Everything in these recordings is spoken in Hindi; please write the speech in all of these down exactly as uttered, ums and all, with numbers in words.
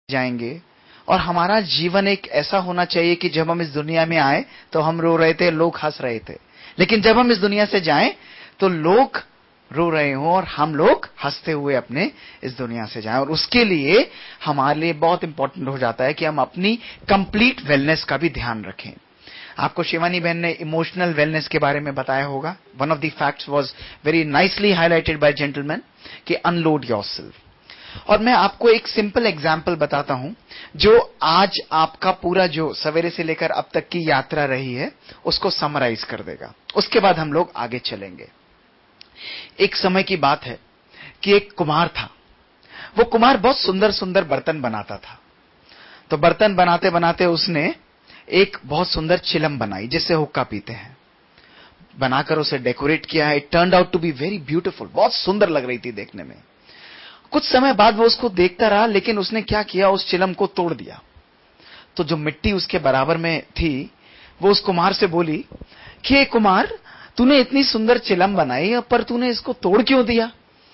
जाएंगे और हमारा जीवन एक ऐसा होना चाहिए कि जब हम इस दुनिया में आए तो हम रो रहे थे, लोग हंस रहे थे, लेकिन जब हम इस दुनिया से जाएं तो लोग रो रहे हों और हम लोग हंसते हुए अपने इस दुनिया से जाएं। और उसके लिए हमारे लिए बहुत इंपॉर्टेंट हो जाता है कि हम अपनी कंप्लीट वेलनेस का भी ध्यान रखें। आपको शिवानी बहन ने इमोशनल वेलनेस के बारे में बताया होगा। One of the facts was very nicely highlighted by gentleman कि अनलोड योरसेल्फ। और मैं आपको एक सिंपल एग्जाम्पल बताता हूं जो आज आपका पूरा जो सवेरे से लेकर अब तक की यात्रा रही है उसको समराइज कर देगा। उसके बाद हम लोग आगे चलेंगे। एक समय की बात है कि एक कुम्हार था। वो कुम्हार बहुत सुंदर सुंदर बर्तन बनाता था। तो बर्तन बनाते बनाते उसने एक बहुत सुंदर चिलम बनाई जिससे हुक्का पीते हैं। बनाकर उसे डेकोरेट किया। It turned out to be very beautiful. बहुत सुंदर लग रही थी देखने में। कुछ समय बाद वो उसको देखता रहा, लेकिन उसने क्या किया, उस चिलम को तोड़ दिया। तो जो मिट्टी उसके बराबर में थी वो उस कुम्हार से बोली कि ये कुम्हार, तूने इतनी सुंदर चिलम बनाई पर तूने इसको तोड़ क्यों दिया?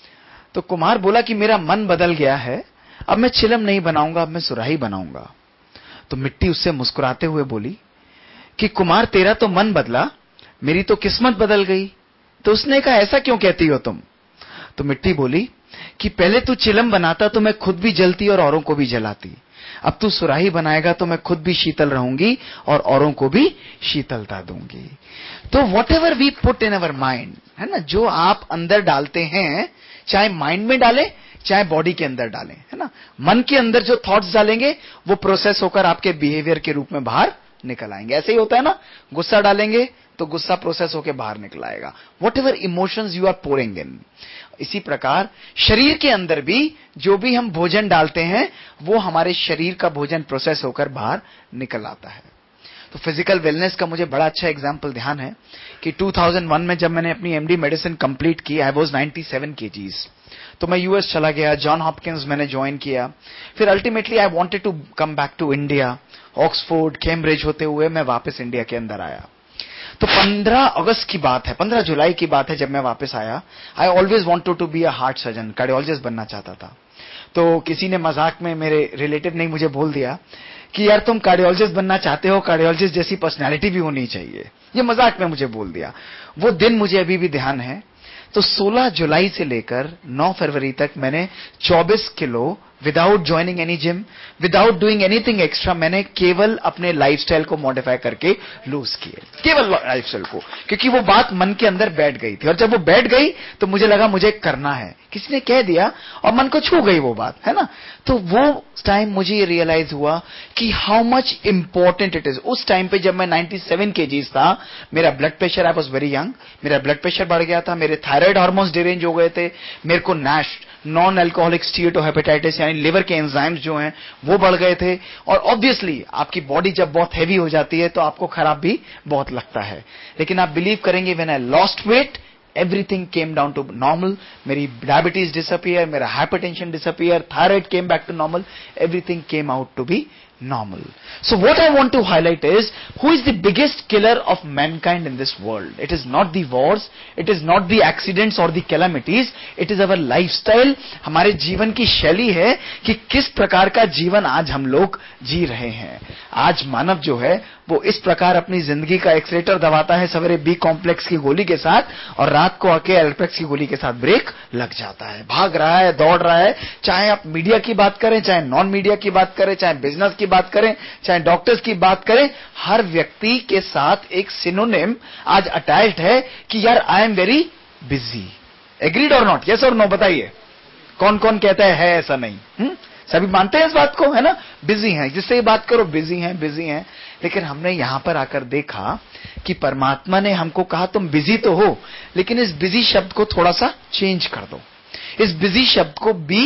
तो कुम्हार बोला कि मेरा मन बदल गया है, अब मैं चिलम नहीं बनाऊंगा, अब मैं सुराही बनाऊंगा। तो मिट्टी उससे मुस्कुराते हुए बोली कि कुम्हार, तेरा तो मन बदला, मेरी तो किस्मत बदल गई। तो उसने कहा, ऐसा क्यों कहती हो तुम? तो मिट्टी बोली कि पहले तू चिलम बनाता तो मैं खुद भी जलती और औरों को भी जलाती। अब तू सुराही बनाएगा तो मैं खुद भी शीतल रहूंगी और औरों को भी शीतलता दूंगी। तो whatever we put in our mind, है ना, जो आप अंदर डालते हैं, चाहे माइंड में डालें चाहे बॉडी के अंदर डालें, है ना, मन के अंदर जो थॉट्स डालेंगे वो प्रोसेस होकर आपके बिहेवियर के रूप में बाहर निकल आएंगे। ऐसे ही होता है ना, गुस्सा डालेंगे तो गुस्सा प्रोसेस होकर बाहर निकल आएगा। Whatever emotions you are pouring in. इसी प्रकार शरीर के अंदर भी जो भी हम भोजन डालते हैं वो हमारे शरीर का भोजन प्रोसेस होकर बाहर निकल आता है। तो फिजिकल वेलनेस का मुझे बड़ा अच्छा एग्जांपल ध्यान है कि दो हज़ार एक में जब मैंने अपनी एमडी मेडिसिन कंप्लीट की, आई वाज सत्तानवे केजीज। तो मैं यूएस चला गया, जॉन हॉपकिंस मैंने ज्वाइन किया। फिर ultimately I wanted to come back to India. Oxford, Cambridge होते हुए मैं वापस इंडिया के अंदर आया। तो पंद्रह अगस्त की बात है, पंद्रह जुलाई की बात है जब मैं वापस आया। I always wanted to be a heart surgeon, cardiologist बनना चाहता था। तो किसी ने मजाक में, मेरे रिलेटिव ने मुझे बोल दिया कि यार तुम कार्डियोलॉजिस्ट बनना चाहते हो, कार्डियोलॉजिस्ट जैसी पर्सनालिटी भी होनी चाहिए। ये मजाक में मुझे बोल दिया। वो दिन मुझे अभी भी ध्यान है। तो सोलह जुलाई से लेकर नौ फरवरी तक मैंने चौबीस kilo without joining any gym, without doing anything extra, मैंने केवल अपने लाइफस्टाइल को मॉडिफाई करके लूज किए, केवल लाइफस्टाइल को, क्योंकि वो बात मन के अंदर बैठ गई थी। और जब वो बैठ गई तो मुझे लगा मुझे करना है, किसी ने कह दिया और मन को छू गई वो बात, है ना। तो वो टाइम मुझे ये रियलाइज हुआ कि how much important it is. उस टाइम पे जब मैं सत्तानवे केजीज था, मेरा blood pressure, I was very young, मेरा ब्लड प्रेशर बढ़ गया था, मेरे थायराइड हार्मोन्स डिरेंज हो गए थे, मेरे को नैश, नॉन अल्कोहलिक स्टीएटोहेपेटाइटिस यानी लिवर के एंजाइम्स जो हैं वो बढ़ गए थे। और ऑब्वियसली आपकी बॉडी जब बहुत हैवी हो जाती है तो आपको खराब भी बहुत लगता है। लेकिन आप बिलीव करेंगे, when I lost weight everything came down to normal. मेरी डायबिटीज डिसअपियर, मेरा hypertension disappear, thyroid came back to normal, everything came out to be normal. So what I want to highlight is, who is the biggest killer of mankind in this world? It is not the wars, it is not the accidents or the calamities, it is our lifestyle. हमारे जीवन की शैली है कि किस प्रकार का जीवन आज हम लोग जी रहे हैं। आज मानव जो है वो इस प्रकार अपनी जिंदगी का एक्सीलेटर दबाता है सवेरे बी कॉम्प्लेक्स की गोली के साथ और रात को आके एल्प्रेक्स की गोली के साथ ब्रेक लग जाता है, भाग रहा है, दौड़ रहा है। चाहे आप मीडिया की बात करें, चाहे नॉन मीडिया की बात करें, चाहे बिजनेस की बात करें, चाहे डॉक्टर्स की बात करें, हर व्यक्ति के साथ एक सिनोनिम आज अटैच्ड है कि यार I am very busy. Agreed और नॉट? यस और नो बताइए, कौन कौन कहता है, है ऐसा नहीं? हुँ? सभी मानते हैं इस बात को, है ना, बिजी हैं, जिससे बात करो बिजी हैं बिजी हैं। लेकिन हमने यहां पर आकर देखा कि परमात्मा ने हमको कहा तुम बिजी तो हो, लेकिन इस बिजी शब्द को थोड़ा सा चेंज कर दो। इस बिजी शब्द को बी,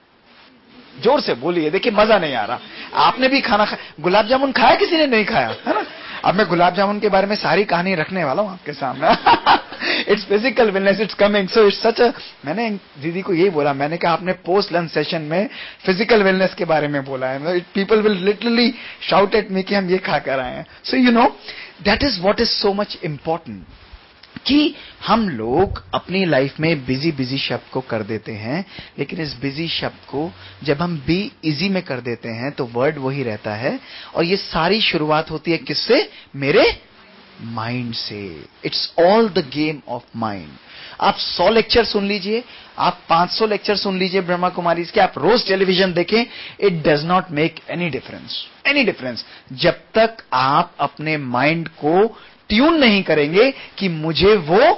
जोर से बोलिए, देखिए मजा नहीं आ रहा। आपने भी खाना खाया, गुलाब जामुन खाया, किसी ने नहीं खाया, है ना। अब मैं गुलाब जामुन के बारे में सारी कहानी रखने वाला हूं आपके सामने। It's physical wellness, it's coming, so it's such a, मैंने दीदी को यही बोला, मैंने कहा आपने पोस्ट लंच सेशन में फिजिकल वेलनेस के बारे में बोला है, people will literally shout at me कि हम ये खा कर आए हैं। So you know that is what is so much important. कि हम लोग अपनी लाइफ में बिजी बिजी शब्द को कर देते हैं, लेकिन इस बिजी शब्द को जब हम बी इजी में कर देते हैं तो वर्ड वही रहता है। और ये सारी शुरुआत होती है किससे? मेरे माइंड से। It's all the game of mind. आप सौ लेक्चर सुन लीजिए, आप पांच सौ लेक्चर सुन लीजिए ब्रह्मा कुमारी के, आप रोज टेलीविजन देखें, it does not make any difference, any difference जब तक आप अपने माइंड को ट्यून नहीं करेंगे कि मुझे वो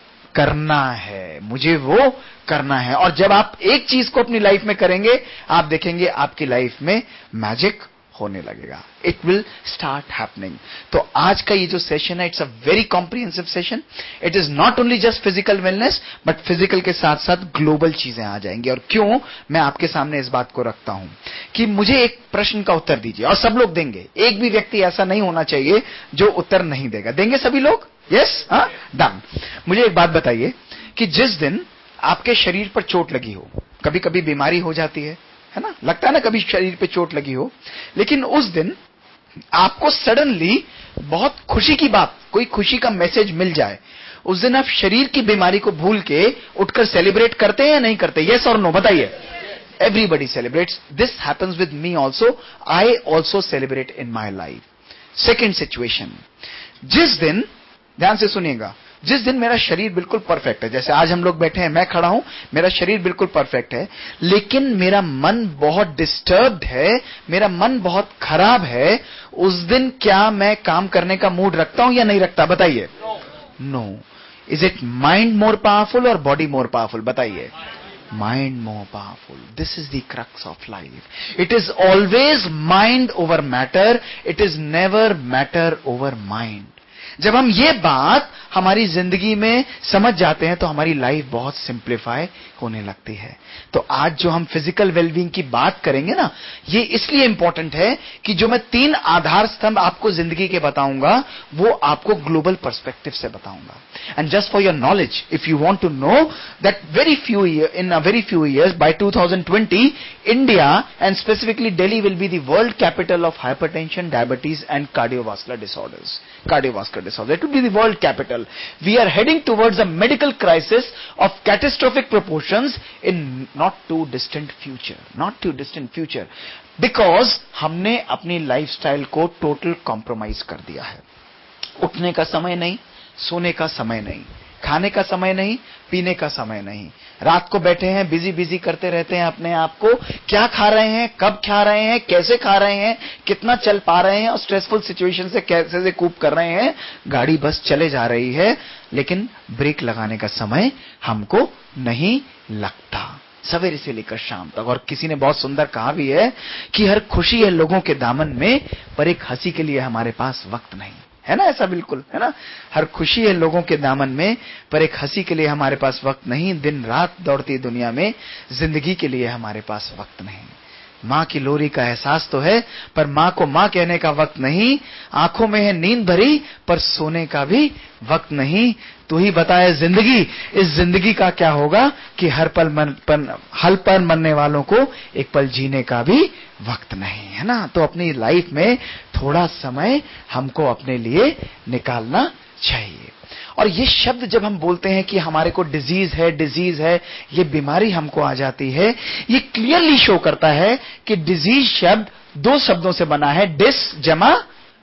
करना है, मुझे वो करना है। और जब आप एक चीज को अपनी लाइफ में करेंगे, आप देखेंगे आपकी लाइफ में मैजिक होने लगेगा। It will start happening. तो आज का ये जो सेशन है, it's a very comprehensive session. It is not only just physical wellness, but physical के साथ साथ ग्लोबल चीजें आ जाएंगी। और क्यों मैं आपके सामने इस बात को रखता हूं कि मुझे एक प्रश्न का उत्तर दीजिए, और सब लोग देंगे, एक भी व्यक्ति ऐसा नहीं होना चाहिए जो उत्तर नहीं देगा। देंगे सभी लोग? यस, हाँ, डन। मुझे एक बात बताइए कि जिस दिन आपके शरीर पर चोट लगी हो, कभी कभी बीमारी हो जाती है, है ना, लगता है ना कभी शरीर पे चोट लगी हो, लेकिन उस दिन आपको सडनली बहुत खुशी की बात, कोई खुशी का मैसेज मिल जाए, उस दिन आप शरीर की बीमारी को भूल के उठकर सेलिब्रेट करते हैं या नहीं करते? यस और नो बताइए। Everybody celebrates. This happens with me also. I also celebrate in my life. Second situation, जिस दिन, ध्यान से सुनिएगा, जिस दिन मेरा शरीर बिल्कुल परफेक्ट है, जैसे आज हम लोग बैठे हैं, मैं खड़ा हूं, मेरा शरीर बिल्कुल परफेक्ट है, लेकिन मेरा मन बहुत डिस्टर्ब्ड है, मेरा मन बहुत खराब है, उस दिन क्या मैं काम करने का मूड रखता हूं या नहीं रखता? बताइए। No. Is it mind more powerful और बॉडी मोर पावरफुल? बताइए। Mind more powerful. This is the crux of life. It is always mind over matter, it is never matter over mind. जब हम ये बात हमारी जिंदगी में समझ जाते हैं तो हमारी लाइफ बहुत सिंप्लीफाई होने लगती है। तो आज जो हम फिजिकल वेलबींग की बात करेंगे ना, ये इसलिए इंपॉर्टेंट है कि जो मैं तीन आधार स्तंभ आपको जिंदगी के बताऊंगा, वो आपको ग्लोबल पर्सपेक्टिव से बताऊंगा। And just for your knowledge, if you want to know that very few in a very few years, by two thousand twenty, India and specifically Delhi will be the world capital of hypertension, diabetes and cardiovascular disorders. Cardiovascular disorder, it will be the world capital. We are heading towards a medical crisis of catastrophic proportions in not too distant future, not too distant future, because हमने अपनी लाइफस्टाइल को टोटल कॉम्प्रोमाइज कर दिया है। उठने का समय नहीं, सोने का समय नहीं, खाने का समय नहीं, पीने का समय नहीं, रात को बैठे हैं बिजी बिजी करते रहते हैं अपने आप को, क्या खा रहे हैं, कब खा रहे हैं, कैसे खा रहे हैं, कितना चल पा रहे हैं, और स्ट्रेसफुल सिचुएशन से कैसे से कूप कर रहे हैं। गाड़ी बस चले जा रही है, लेकिन ब्रेक लगाने का समय हमको नहीं लगता, सवेरे से लेकर शाम तक। और किसी ने बहुत सुंदर कहा भी है कि हर खुशी है लोगों के दामन में, पर एक हंसी के लिए हमारे पास वक्त नहीं है ना। ऐसा बिल्कुल है ना, हर खुशी है लोगों के दामन में, पर एक हंसी के लिए हमारे पास वक्त नहीं। दिन रात दौड़ती दुनिया में जिंदगी के लिए हमारे पास वक्त नहीं। माँ की लोरी का एहसास तो है, पर माँ को माँ कहने का वक्त नहीं। आंखों में है नींद भरी, पर सोने का भी वक्त नहीं। तू ही बताए जिंदगी, इस जिंदगी का क्या होगा कि हर पल मन पन, हल पर मरने वालों को एक पल जीने का भी वक्त नहीं, है ना। तो अपनी लाइफ में थोड़ा समय हमको अपने लिए निकालना चाहिए। और ये शब्द जब हम बोलते हैं कि हमारे को डिजीज है, डिजीज है, ये बीमारी हमको आ जाती है, ये क्लियरली शो करता है कि डिजीज शब्द दो शब्दों से बना है, डिस जमा,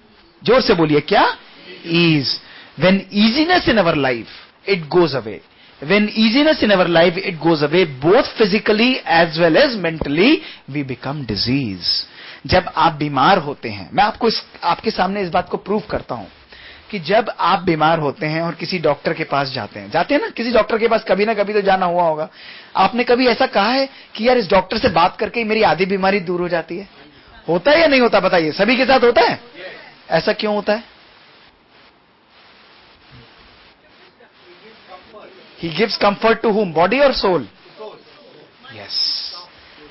जोर से बोलिए क्या, ease. When easiness in our life it goes away, when easiness in our life it goes away, both physically as well as mentally we become disease. जब आप बीमार होते हैं, मैं आपको इस, आपके सामने इस बात को प्रूव करता हूं कि जब आप बीमार होते हैं और किसी डॉक्टर के पास जाते हैं, जाते हैं ना किसी डॉक्टर के पास, कभी ना कभी तो जाना हुआ होगा। आपने कभी ऐसा कहा है कि यार इस डॉक्टर से बात करके मेरी आधी बीमारी दूर हो जाती है? होता है या नहीं होता? बताइए, सभी के साथ होता है? ऐसा क्यों होता है? He gives comfort to whom? Body or soul? Yes.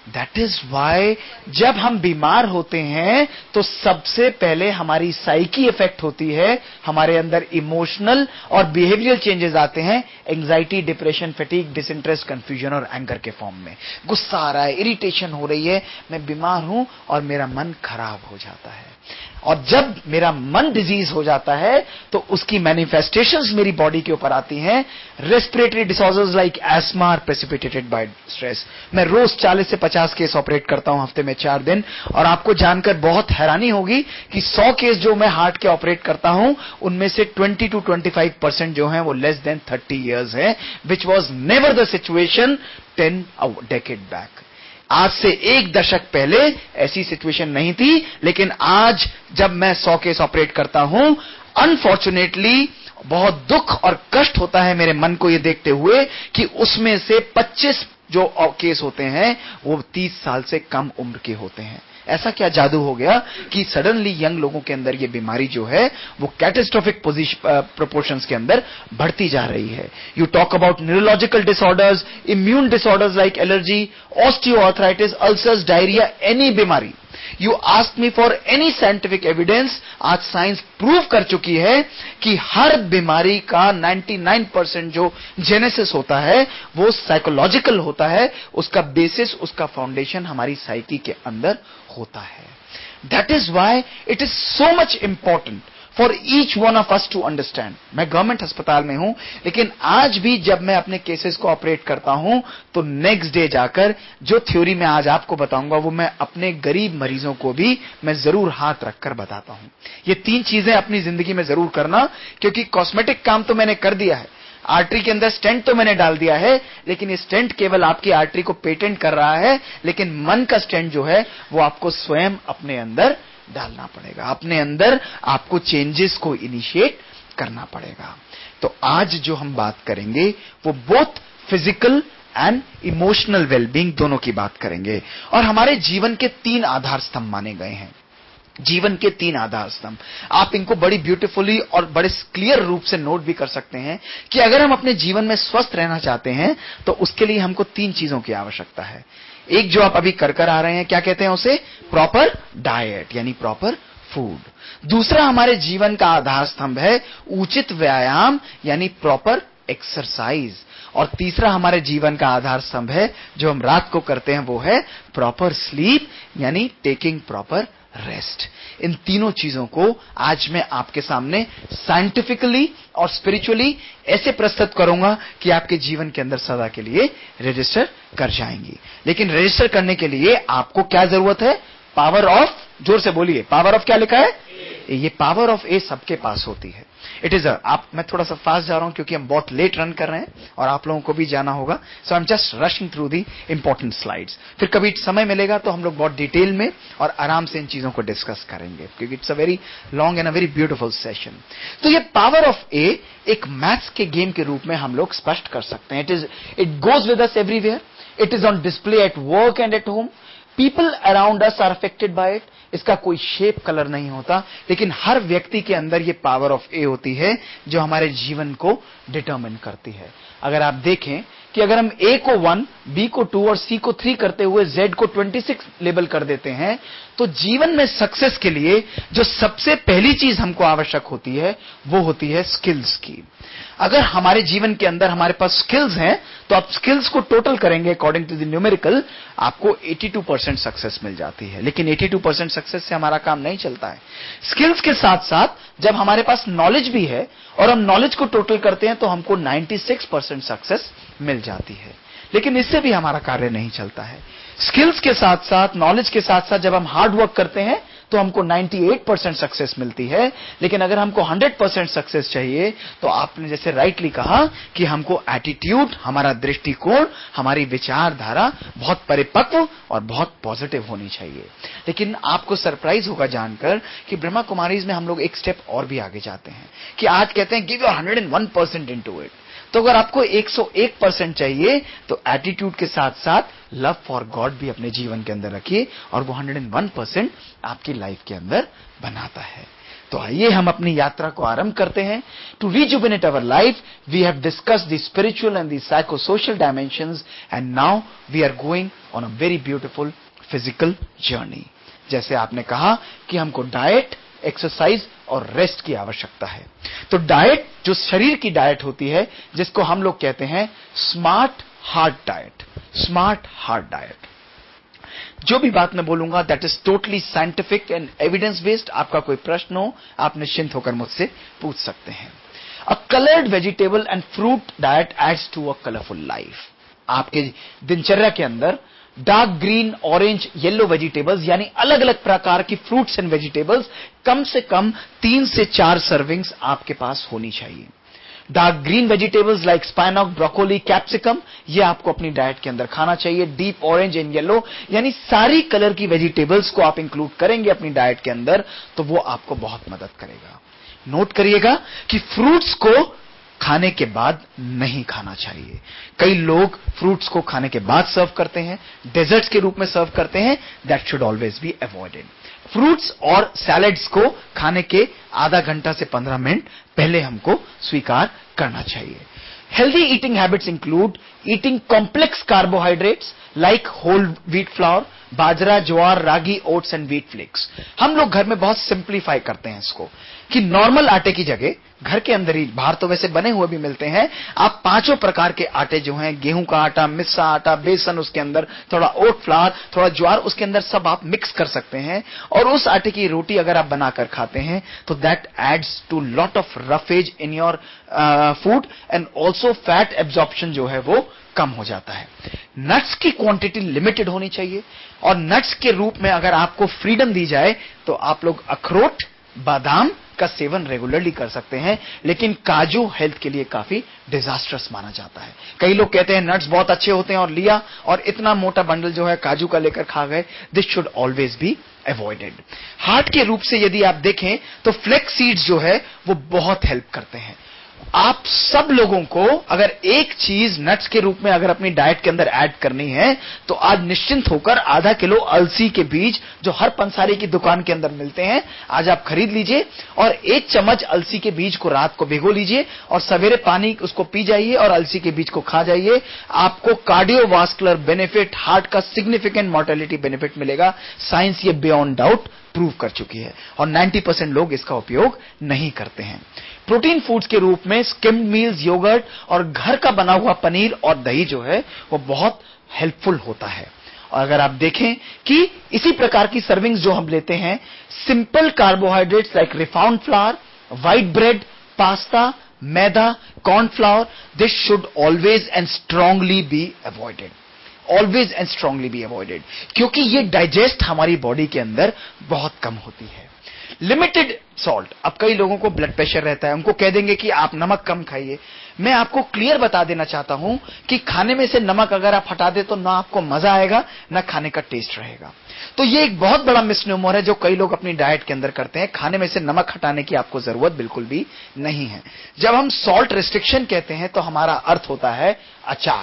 That is why जब हम बीमार होते हैं तो सबसे पहले हमारी साइकी इफेक्ट होती है, हमारे अंदर इमोशनल और बिहेवियरल चेंजेस आते हैं, anxiety, depression, fatigue, disinterest, confusion और एंगर के फॉर्म में। गुस्सा आ रहा है, इरिटेशन हो रही है, मैं बीमार हूं और मेरा मन खराब हो जाता है। और जब मेरा मन डिजीज हो जाता है तो उसकी मैनिफेस्टेशंस मेरी बॉडी के ऊपर आती हैं। Respiratory disorders like asthma are precipitated by stress. मैं रोज चालीस से पचास केस ऑपरेट करता हूं, हफ्ते में चार दिन, और आपको जानकर बहुत हैरानी होगी कि सौ केस जो मैं हार्ट के ऑपरेट करता हूं उनमें से बीस टू पच्चीस परसेंट जो हैं वो लेस देन तीस इयर्स है, which was never the situation ten decade back. आज से एक दशक पहले ऐसी सिचुएशन नहीं थी, लेकिन आज जब मैं सौ केस ऑपरेट करता हूं, अनफॉर्चुनेटली बहुत दुख और कष्ट होता है मेरे मन को यह देखते हुए कि उसमें से पच्चीस जो केस होते हैं वो तीस साल से कम उम्र के होते हैं। ऐसा क्या जादू हो गया कि सडनली यंग लोगों के अंदर ये बीमारी जो है वो कैटास्ट्रोफिक प्रोपोर्शंस के अंदर बढ़ती जा रही है। You talk about neurological disorders, immune disorders like allergy, osteoarthritis, ulcers, diarrhoea, any बीमारी। You ask me for any scientific evidence. आज साइंस प्रूव कर चुकी है कि हर बीमारी का निन्यानवे परसेंट जो जेनेसिस होता है वो साइकोलॉजिकल होता है, उसका बेसिस, उसका फाउंडेशन हमारी साइकी के अंदर होता है। That is why it is so much important for each one of us to understand. मैं गवर्नमेंट अस्पताल में हूं, लेकिन आज भी जब मैं अपने केसेस को ऑपरेट करता हूं तो नेक्स्ट डे जाकर जो थ्योरी मैं आज आपको बताऊंगा वो मैं अपने गरीब मरीजों को भी मैं जरूर हाथ रखकर बताता हूं। ये तीन चीजें अपनी जिंदगी में जरूर करना, क्योंकि कॉस्मेटिक काम तो मैंने कर दिया है, आर्टरी के अंदर स्टेंट तो मैंने डाल दिया है, लेकिन ये स्टेंट केवल आपकी आर्टरी को पेटेंट कर रहा है, लेकिन मन का स्टेंट जो है वो आपको स्वयं अपने अंदर डालना पड़ेगा, अपने अंदर आपको चेंजेस को इनिशिएट करना पड़ेगा। तो आज जो हम बात करेंगे वो both physical and emotional wellbeing दोनों की बात करेंगे, और हमारे जीवन के तीन आधार स्तंभ माने गए हैं। जीवन के तीन आधार स्तंभ, आप इनको बड़ी ब्यूटीफुली और बड़े क्लियर रूप से नोट भी कर सकते हैं कि अगर हम अपने जीवन में स्वस्थ रहना चाहते हैं तो उसके लिए हमको तीन चीजों की आवश्यकता है। एक जो आप अभी कर कर आ रहे हैं, क्या कहते हैं उसे, प्रॉपर डाइट यानी प्रॉपर फूड। दूसरा हमारे जीवन का आधार स्तंभ है उचित व्यायाम यानी प्रॉपर एक्सरसाइज। और तीसरा हमारे जीवन का आधार स्तंभ है जो हम रात को करते हैं वो है प्रॉपर स्लीप यानी टेकिंग प्रॉपर रेस्ट। इन तीनों चीजों को आज मैं आपके सामने साइंटिफिकली और स्पिरिचुअली ऐसे प्रस्तुत करूंगा कि आपके जीवन के अंदर सदा के लिए रजिस्टर कर जाएंगी। लेकिन रजिस्टर करने के लिए आपको क्या जरूरत है, पावर ऑफ, जोर से बोलिए, पावर ऑफ क्या लिखा है, ये पावर ऑफ ए सबके पास होती है। इट इज अ, आप, मैं थोड़ा सा फास्ट जा रहा हूं क्योंकि हम बहुत लेट रन कर रहे हैं और आप लोगों को भी जाना होगा, so I am just rushing through the important slides. फिर कभी समय मिलेगा तो हम लोग बहुत डिटेल में और आराम से इन चीजों को डिस्कस करेंगे, क्योंकि it's a very long and a very beautiful session. तो ये पावर ऑफ ए एक मैथ्स के गेम के रूप में हम लोग स्पष्ट कर सकते हैं। It is it goes with us everywhere, it is on display at work and at home, people around us are affected by it. इसका कोई शेप कलर नहीं होता, लेकिन हर व्यक्ति के अंदर ये पावर ऑफ ए होती है जो हमारे जीवन को डिटरमिन करती है। अगर आप देखें कि अगर हम ए को वन, बी को टू और सी को थ्री करते हुए जेड को छब्बीस लेबल कर देते हैं, तो जीवन में सक्सेस के लिए जो सबसे पहली चीज हमको आवश्यक होती है वो होती है स्किल्स की। अगर हमारे जीवन के अंदर हमारे पास स्किल्स हैं तो आप स्किल्स को टोटल करेंगे अकॉर्डिंग टू द न्यूमेरिकल, आपको बयासी परसेंट सक्सेस मिल जाती है। लेकिन बयासी परसेंट सक्सेस से हमारा काम नहीं चलता है। स्किल्स के साथ साथ जब हमारे पास नॉलेज भी है और हम नॉलेज को टोटल करते हैं तो हमको छियानवे परसेंट सक्सेस मिल जाती है। लेकिन इससे भी हमारा कार्य नहीं चलता है। स्किल्स के साथ साथ, नॉलेज के साथ साथ जब हम हार्ड वर्क करते हैं तो हमको अट्ठानवे परसेंट सक्सेस मिलती है। लेकिन अगर हमको सौ परसेंट सक्सेस चाहिए तो आपने जैसे राइटली कहा कि हमको एटीट्यूड, हमारा दृष्टिकोण, हमारी विचारधारा बहुत परिपक्व और बहुत पॉजिटिव होनी चाहिए। लेकिन आपको सरप्राइज होगा जानकर कि ब्रह्मा कुमारीज में हम लोग एक स्टेप और भी आगे जाते हैं कि आज कहते हैं give your hundred and one percent into it. तो अगर आपको एक सौ एक परसेंट चाहिए तो एटीट्यूड के साथ साथ लव फॉर गॉड भी अपने जीवन के अंदर रखिए और वो एक सौ एक परसेंट आपकी लाइफ के अंदर बनाता है। तो आइए हम अपनी यात्रा को आरंभ करते हैं. To rejuvenate our life we have discussed the spiritual and the psycho social dimensions and now we are going on a very beautiful physical journey. जैसे आपने कहा कि हमको डाइट, एक्सरसाइज और रेस्ट की आवश्यकता है. तो डाइट, जो शरीर की डाइट होती है, जिसको हम लोग कहते हैं smart heart diet. Smart heart diet, जो भी बात मैं बोलूंगा that is totally scientific and evidence based. आपका कोई प्रश्न हो, आप निश्चिंत होकर मुझसे पूछ सकते हैं. A coloured vegetable and fruit diet adds to a colourful life. आपके दिनचर्या के अंदर dark green, orange, yellow vegetables यानी अलग अलग प्रकार की फ्रूट्स एंड वेजिटेबल्स कम से कम तीन से चार सर्विंग्स आपके पास होनी चाहिए. Dark green vegetables like spinach, broccoli, capsicum, ये आपको अपनी डाइट के अंदर खाना चाहिए. डीप ऑरेंज एंड येलो यानी सारी कलर की वेजिटेबल्स को आप इंक्लूड करेंगे अपनी डाइट के अंदर तो वो आपको बहुत मदद करेगा. नोट करिएगा कि फ्रूट्स को खाने के बाद नहीं खाना चाहिए. कई लोग फ्रूट्स को खाने के बाद सर्व करते हैं, डेजर्ट्स के रूप में सर्व करते हैं. That should always be avoided. Fruits और सैलेड्स को खाने के आधा घंटा से पंद्रह मिनट पहले हमको स्वीकार करना चाहिए. Healthy eating habits include eating complex carbohydrates like whole wheat flour, bajra, jowar, ragi, oats and wheat flakes. हम लोग घर में बहुत सिंप्लीफाई करते हैं इसको कि नॉर्मल आटे की जगह घर के अंदर ही, बाहर तो वैसे बने हुए भी मिलते हैं, आप पांचों प्रकार के आटे जो हैं, गेहूं का आटा, मिस्सा आटा, बेसन, उसके अंदर थोड़ा ओट फ्लावर, थोड़ा ज्वार, उसके अंदर सब आप मिक्स कर सकते हैं और उस आटे की रोटी अगर आप बनाकर खाते हैं तो that adds to lot of roughage in your food and also fat absorption जो है वो कम हो जाता है. नट्स की क्वांटिटी लिमिटेड होनी चाहिए और नट्स के रूप में अगर आपको फ्रीडम दी जाए तो आप लोग अखरोट, बादाम का सेवन रेगुलरली कर सकते हैं. लेकिन काजू हेल्थ के लिए काफी डिजास्टर्स माना जाता है. कई लोग कहते हैं नट्स बहुत अच्छे होते हैं और लिया और इतना मोटा बंडल जो है काजू का लेकर खा गए. This should always be avoided. Heart के रूप से यदि आप देखें तो फ्लेक्स सीड्स जो है वो बहुत हेल्प करते हैं. आप सब लोगों को अगर एक चीज नट्स के रूप में अगर अपनी डाइट के अंदर ऐड करनी है तो आज निश्चिंत होकर आधा किलो अलसी के बीज जो हर पंसारी की दुकान के अंदर मिलते हैं आज आप खरीद लीजिए और एक चम्मच अलसी के बीज को रात को भिगो लीजिए और सवेरे पानी उसको पी जाइए और अलसी के बीज को खा जाइए. आपको कार्डियोवास्कुलर बेनिफिट, हार्ट का सिग्निफिकेंट मोर्टेलिटी बेनिफिट मिलेगा. साइंस ये बियॉन्ड डाउट प्रूव कर चुकी है और नब्बे परसेंट लोग इसका उपयोग नहीं करते हैं. प्रोटीन फूड्स के रूप में स्किम्ड मील्स, योगर्ट और घर का बना हुआ पनीर और दही जो है वो बहुत हेल्पफुल होता है. और अगर आप देखें कि इसी प्रकार की सर्विंग्स जो हम लेते हैं, simple carbohydrates like refined flour, white bread, pasta, maida, cornflour, this should always and strongly be avoided. Always and strongly be avoided क्योंकि ये डाइजेस्ट हमारी बॉडी के अंदर बहुत कम होती है. Limited salt. अब कई लोगों को ब्लड प्रेशर रहता है, उनको कह देंगे कि आप नमक कम खाइए. मैं आपको क्लियर बता देना चाहता हूं कि खाने में से नमक अगर आप हटा दे तो ना आपको मजा आएगा ना खाने का टेस्ट रहेगा. तो ये एक बहुत बड़ा मिसनोमर है जो कई लोग अपनी डाइट के अंदर करते हैं. खाने में से नमक हटाने की आपको जरूरत बिल्कुल भी नहीं है. जब हम सॉल्ट रिस्ट्रिक्शन कहते हैं तो हमारा अर्थ होता है अचार,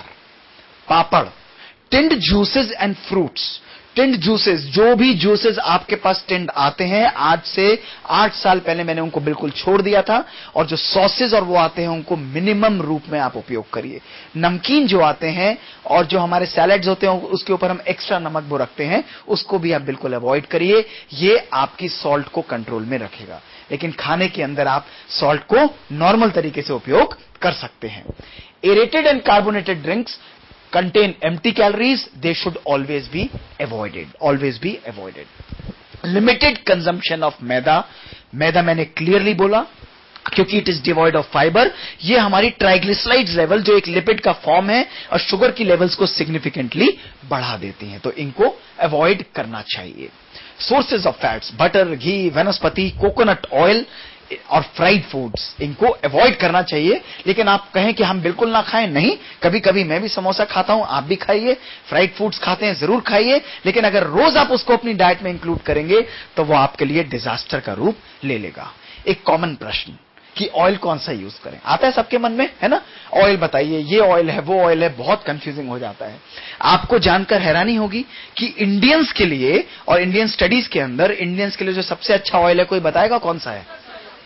papad, tinned juices and fruits. Tinned juices, जो भी जूसेस आपके पास टिंड आते हैं, आज से आठ साल पहले मैंने उनको बिल्कुल छोड़ दिया था. और जो सॉसेस और वो आते हैं उनको मिनिमम रूप में आप उपयोग करिए. नमकीन जो आते हैं और जो हमारे सैलेड्स होते हैं उसके ऊपर हम एक्स्ट्रा नमक वो रखते हैं, उसको भी आप बिल्कुल अवॉइड करिए. ये आपकी सॉल्ट को कंट्रोल में रखेगा. लेकिन खाने के अंदर आप सॉल्ट को नॉर्मल तरीके से उपयोग कर सकते हैं. Aerated and carbonated drinks contain empty calories, they should always be avoided, always be avoided. Limited consumption of maida. Maida मैंने क्लियरली बोला क्योंकि it is devoid of fibre. ये हमारी ट्राइग्लिसराइड्स लेवल जो एक लिपिड का फॉर्म है और शुगर की लेवल्स को सिग्निफिकेंटली बढ़ा देती हैं, तो इनको अवॉइड करना चाहिए. Sources of fats, butter, ghee, vanaspati, coconut oil और फ्राइड फूड्स, इनको अवॉइड करना चाहिए. लेकिन आप कहें कि हम बिल्कुल ना खाएं, नहीं, कभी कभी मैं भी समोसा खाता हूं, आप भी खाइए. फ्राइड फूड्स खाते हैं, जरूर खाइए. लेकिन अगर रोज आप उसको अपनी डाइट में इंक्लूड करेंगे तो वो आपके लिए डिजास्टर का रूप ले लेगा. एक कॉमन प्रश्न, कि ऑयल कौन सा यूज करें। आता है सबके मन में, है ना? ऑयल बताइए, ये ऑयल है, वो ऑयल है, बहुत कंफ्यूजिंग हो जाता है। आपको जानकर हैरानी होगी कि इंडियंस के लिए और इंडियन स्टडीज के अंदर इंडियंस के लिए जो सबसे अच्छा ऑयल है, कोई बताएगा कौन सा है?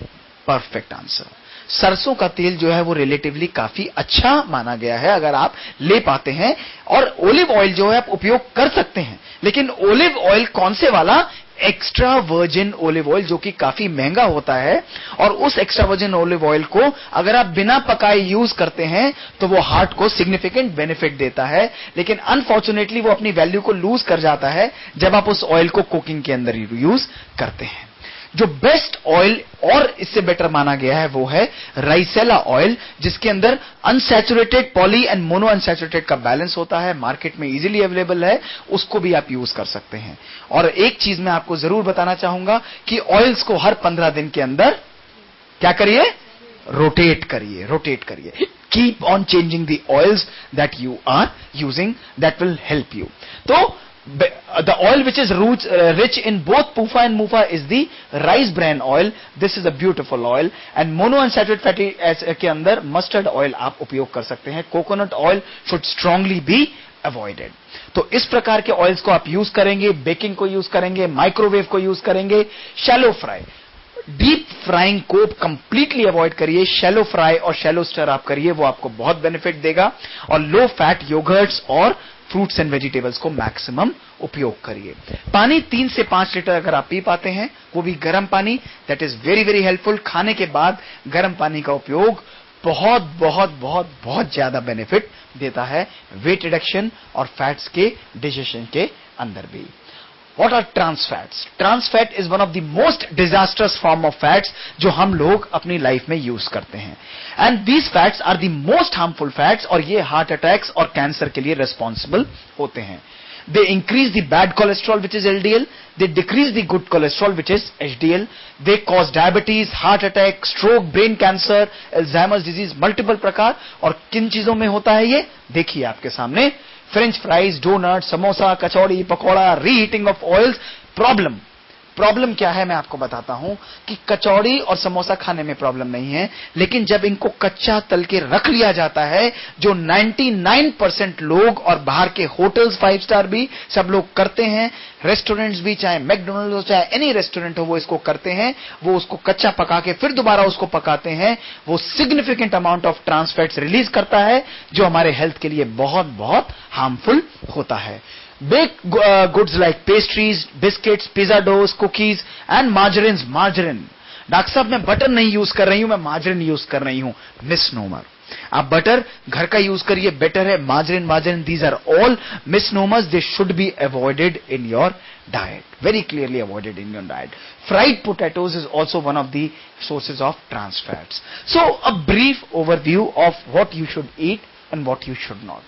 परफेक्ट आंसर, सरसों का तेल जो है वो रिलेटिवली काफी अच्छा माना गया है अगर आप ले पाते हैं। और ओलिव ऑयल जो है आप उपयोग कर सकते हैं, लेकिन ओलिव ऑयल कौन से वाला? एक्स्ट्रा वर्जिन ओलिव ऑयल, जो कि काफी महंगा होता है। और उस एक्स्ट्रा वर्जिन ओलिव ऑयल को अगर आप बिना पकाए यूज करते हैं तो वो हार्ट को सिग्निफिकेंट बेनिफिट देता है, लेकिन अनफॉर्चुनेटली वो अपनी वैल्यू को लूज कर जाता है जब आप उस ऑयल को कुकिंग के अंदर यूज करते हैं। जो बेस्ट ऑयल और इससे बेटर माना गया है वो है राइसेला ऑयल, जिसके अंदर unsaturated, poly and mono unsaturated का बैलेंस होता है, मार्केट में इजीली अवेलेबल है, उसको भी आप यूज कर सकते हैं। और एक चीज मैं आपको जरूर बताना चाहूंगा कि ऑयल्स को हर पंद्रह दिन के अंदर क्या करिए? रोटेट करिए, रोटेट करिए। Keep on changing the oils that you are using, that will help you. तो the oil which is rich, uh, rich in both P U F A and M U F A is the rice bran oil. This is a beautiful oil. And monounsaturated fatty acid के अंदर mustard oil आप उपयोग कर सकते हैं। coconut oil should strongly be avoided. तो इस प्रकार के ऑयल्स को आप यूज करेंगे, बेकिंग को यूज करेंगे, माइक्रोवेव को यूज करेंगे, शैलो फ्राई, डीप फ्राइंग को कंप्लीटली अवॉइड करिए, शैलो फ्राई और शैलो स्टर आप करिए, वो आपको बहुत बेनिफिट देगा। और लो फैट योगर्ट्स और फ्रूट्स एंड वेजिटेबल्स को मैक्सिमम उपयोग करिए। पानी तीन से पांच लीटर अगर आप पी पाते हैं, वो भी गर्म पानी, that is very very helpful. खाने के बाद गर्म पानी का उपयोग बहुत बहुत बहुत बहुत ज्यादा बेनिफिट देता है वेट रिडक्शन और फैट्स के डिजेशन के अंदर भी। What are trans fats? Trans fat is one of the most disastrous form of fats जो हम लोग अपनी लाइफ में यूज करते हैं। And these fats are the most harmful fats और ये हार्ट अटैक्स और कैंसर के लिए रिस्पॉन्सिबल होते हैं। They increase the bad cholesterol which is L D L. They decrease the good cholesterol which is H D L. They cause diabetes, heart attack, stroke, brain cancer, Alzheimer's disease, multiple प्रकार। और किन चीजों में होता है ये? देखिए आपके सामने, French fries, doughnut, samosa, kachori, pakora, reheating of oils. Problem problem क्या है मैं आपको बताता हूं कि कचौड़ी और समोसा खाने में प्रॉब्लम नहीं है, लेकिन जब इनको कच्चा तल के रख लिया जाता है, जो निन्यानवे परसेंट लोग और बाहर के होटल्स, फाइव स्टार भी सब लोग करते हैं, रेस्टोरेंट्स भी, चाहे मैकडोनल्ड्स हो चाहे एनी रेस्टोरेंट हो, वो इसको करते हैं। वो उसको कच्चा पका के फिर दोबारा उसको पकाते हैं। वो significant amount of trans fats release करता है जो हमारे हेल्थ के लिए बहुत बहुत हार्मफुल होता है। Baked uh, goods like pastries, biscuits, pizza doughs, cookies and margarines. Margarine. Doctor साहब मैं बटर नहीं यूज कर रही हूं, मैं मार्जरीन यूज कर रही हूं। मिसनोमर। आप बटर घर का यूज करिए, बेटर है। Margarine margarine these are all misnomers, they should be avoided in your diet, very clearly avoided in your diet. Fried potatoes is also one of the sources of trans fats. So a brief overview of what you should eat and what you should not.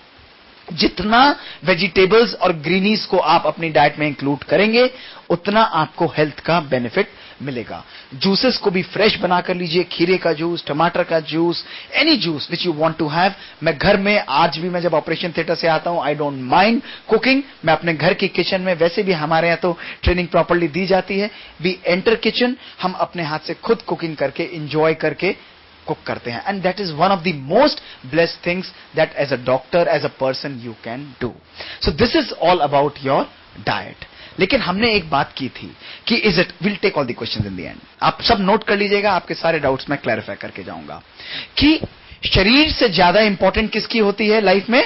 जितना वेजिटेबल्स और ग्रीनीज को आप अपनी डाइट में इंक्लूड करेंगे, उतना आपको हेल्थ का बेनिफिट मिलेगा। जूसेस को भी फ्रेश बनाकर लीजिए, खीरे का जूस, टमाटर का juice, any juice which you want to have. मैं घर में आज भी, मैं जब ऑपरेशन थिएटर से आता हूं, आई डोंट माइंड कुकिंग। मैं अपने घर की किचन में, वैसे भी हमारे यहाँ तो ट्रेनिंग प्रॉपर्ली दी जाती है, वी एंटर किचन, हम अपने हाथ से खुद कुकिंग करके इंजॉय करके कुक करते हैं। And that is one of the most blessed things that as a doctor, as a person you can do. So this is all about your diet. लेकिन हमने एक बात की थी कि is it, will take all the questions in the end. आप सब नोट कर लीजिएगा, आपके सारे डाउट्स मैं क्लैरिफाई करके जाऊंगा कि शरीर से ज्यादा इंपॉर्टेंट किसकी होती है लाइफ में?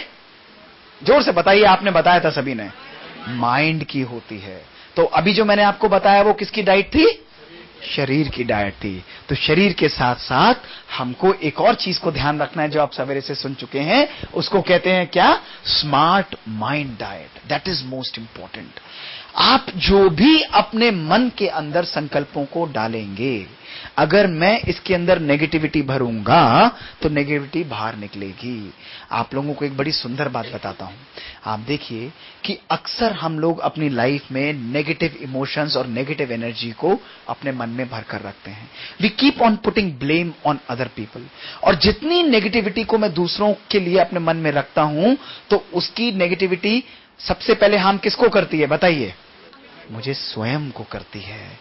जोर से बताइए, आपने बताया था सभी ने, माइंड की होती है। तो अभी जो मैंने आपको बताया वो किसकी डाइट थी? शरीर की डाइट थी। तो शरीर के साथ साथ हमको एक और चीज को ध्यान रखना है जो आप सवेरे से सुन चुके हैं, उसको कहते हैं क्या? Smart mind diet. That is most important. आप जो भी अपने मन के अंदर संकल्पों को डालेंगे, अगर मैं इसके अंदर नेगेटिविटी भरूंगा तो नेगेटिविटी बाहर निकलेगी। आप लोगों को एक बड़ी सुंदर बात बताता हूं। आप देखिए कि अक्सर हम लोग अपनी लाइफ में नेगेटिव इमोशंस और नेगेटिव एनर्जी को अपने मन में भर कर रखते हैं। We keep on putting blame on other people. और जितनी नेगेटिविटी को मैं दूसरों के लिए अपने मन में रखता हूं, तो उसकी नेगेटिविटी सबसे पहले हार्म किसको करती है बताइए? मुझे स्वयं को करती है।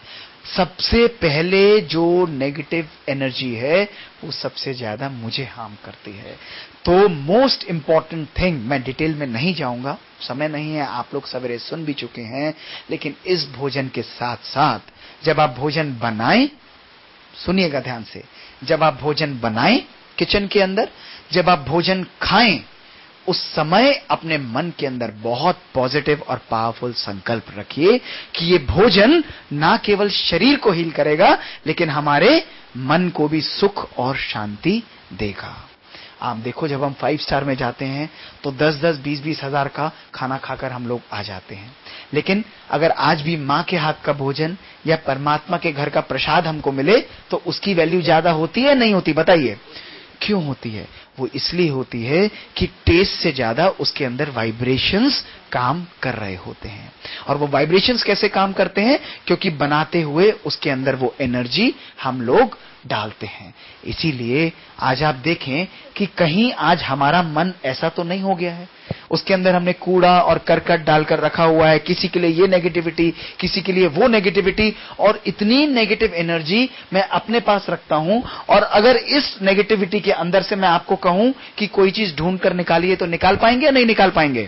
सबसे पहले जो नेगेटिव एनर्जी है वो सबसे ज्यादा मुझे हार्म करती है। तो मोस्ट इंपॉर्टेंट थिंग, मैं डिटेल में नहीं जाऊंगा, समय नहीं है, आप लोग सवेरे सुन भी चुके हैं, लेकिन इस भोजन के साथ साथ जब आप भोजन बनाएं, सुनिएगा ध्यान से, जब आप भोजन बनाएं किचन के अंदर, जब आप भोजन खाएं, उस समय अपने मन के अंदर बहुत पॉजिटिव और पावरफुल संकल्प रखिए कि ये भोजन ना केवल शरीर को हील करेगा लेकिन हमारे मन को भी सुख और शांति देगा। आप देखो, जब हम फाइव स्टार में जाते हैं तो दस दस बीस बीस हजार का खाना खाकर हम लोग आ जाते हैं, लेकिन अगर आज भी मां के हाथ का भोजन या परमात्मा के घर का प्रसाद हमको मिले तो उसकी वैल्यू ज्यादा होती है नहीं होती? बताइए क्यों होती है? वो इसलिए होती है कि टेस्ट से ज्यादा उसके अंदर वाइब्रेशंस काम कर रहे होते हैं। और वो वाइब्रेशंस कैसे काम करते हैं? क्योंकि बनाते हुए उसके अंदर वो एनर्जी हम लोग डालते हैं। इसीलिए आज आप देखें कि कहीं आज हमारा मन ऐसा तो नहीं हो गया है, उसके अंदर हमने कूड़ा और करकट डालकर रखा हुआ है, किसी के लिए ये नेगेटिविटी, किसी के लिए वो नेगेटिविटी, और इतनी नेगेटिव एनर्जी मैं अपने पास रखता हूं। और अगर इस नेगेटिविटी के अंदर से मैं आपको कहूं कि कोई चीज ढूंढ कर निकालिए, तो निकाल पाएंगे या नहीं निकाल पाएंगे?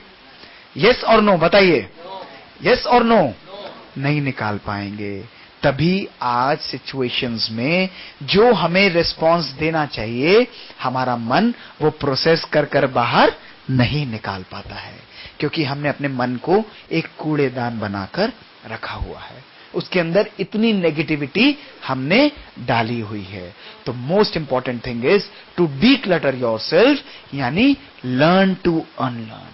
यस और नो बताइए, यस और नो? नहीं निकाल पाएंगे। तभी आज सिचुएशंस में जो हमें रिस्पांस देना चाहिए, हमारा मन वो प्रोसेस कर कर बाहर नहीं निकाल पाता है, क्योंकि हमने अपने मन को एक कूड़ेदान बनाकर रखा हुआ है, उसके अंदर इतनी नेगेटिविटी हमने डाली हुई है। तो most important thing is to declutter yourself, यानी लर्न टू अनलर्न।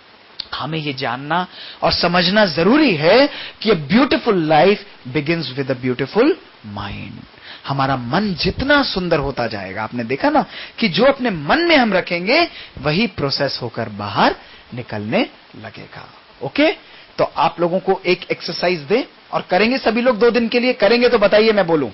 हमें ये जानना और समझना जरूरी है कि beautiful life begins with a beautiful mind. हमारा मन जितना सुंदर होता जाएगा, आपने देखा ना कि जो अपने मन में हम रखेंगे वही प्रोसेस होकर बाहर निकलने लगेगा। ओके, तो आप लोगों को एक एक्सरसाइज दे और करेंगे सभी लोग दो दिन के लिए? करेंगे तो बताइए, मैं बोलूं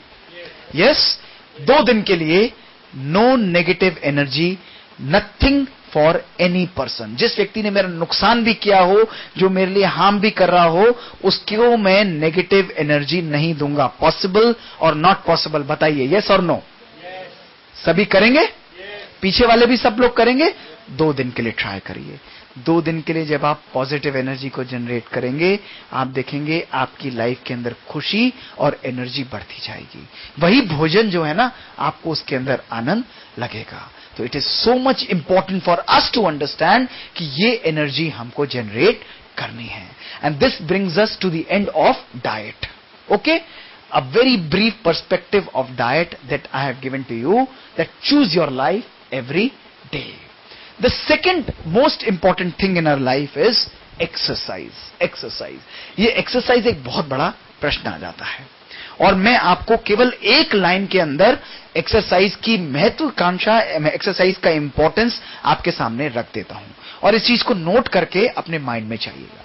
यस? दो दिन के लिए no negative energy, nothing for any person. जिस व्यक्ति ने मेरा नुकसान भी किया हो, जो मेरे लिए हार्म भी कर रहा हो, उसको मैं नेगेटिव एनर्जी नहीं दूंगा। पॉसिबल और नॉट पॉसिबल बताइए, यस और नो? सभी करेंगे? yes. पीछे वाले भी सब लोग करेंगे? दो दिन के लिए ट्राई करिए। दो दिन के लिए जब आप पॉजिटिव एनर्जी को जनरेट करेंगे, आप देखेंगे आपकी लाइफ के अंदर खुशी और एनर्जी बढ़ती जाएगी। वही भोजन जो है ना, आपको उसके अंदर आनंद लगेगा। तो it is so much important for us to understand कि ये एनर्जी हमको जनरेट करनी है। And this brings us to the end of diet. Okay, a very brief perspective of diet that I have given to you, that choose your life every day. The second most important thing in our life is exercise. Exercise. ये exercise एक बहुत बड़ा प्रश्न आ जाता है, और मैं आपको केवल एक लाइन के अंदर एक्सरसाइज की महत्वाकांक्षा, एक्सरसाइज का इंपॉर्टेंस आपके सामने रख देता हूं, और इस चीज को नोट करके अपने माइंड में चाहिएगा।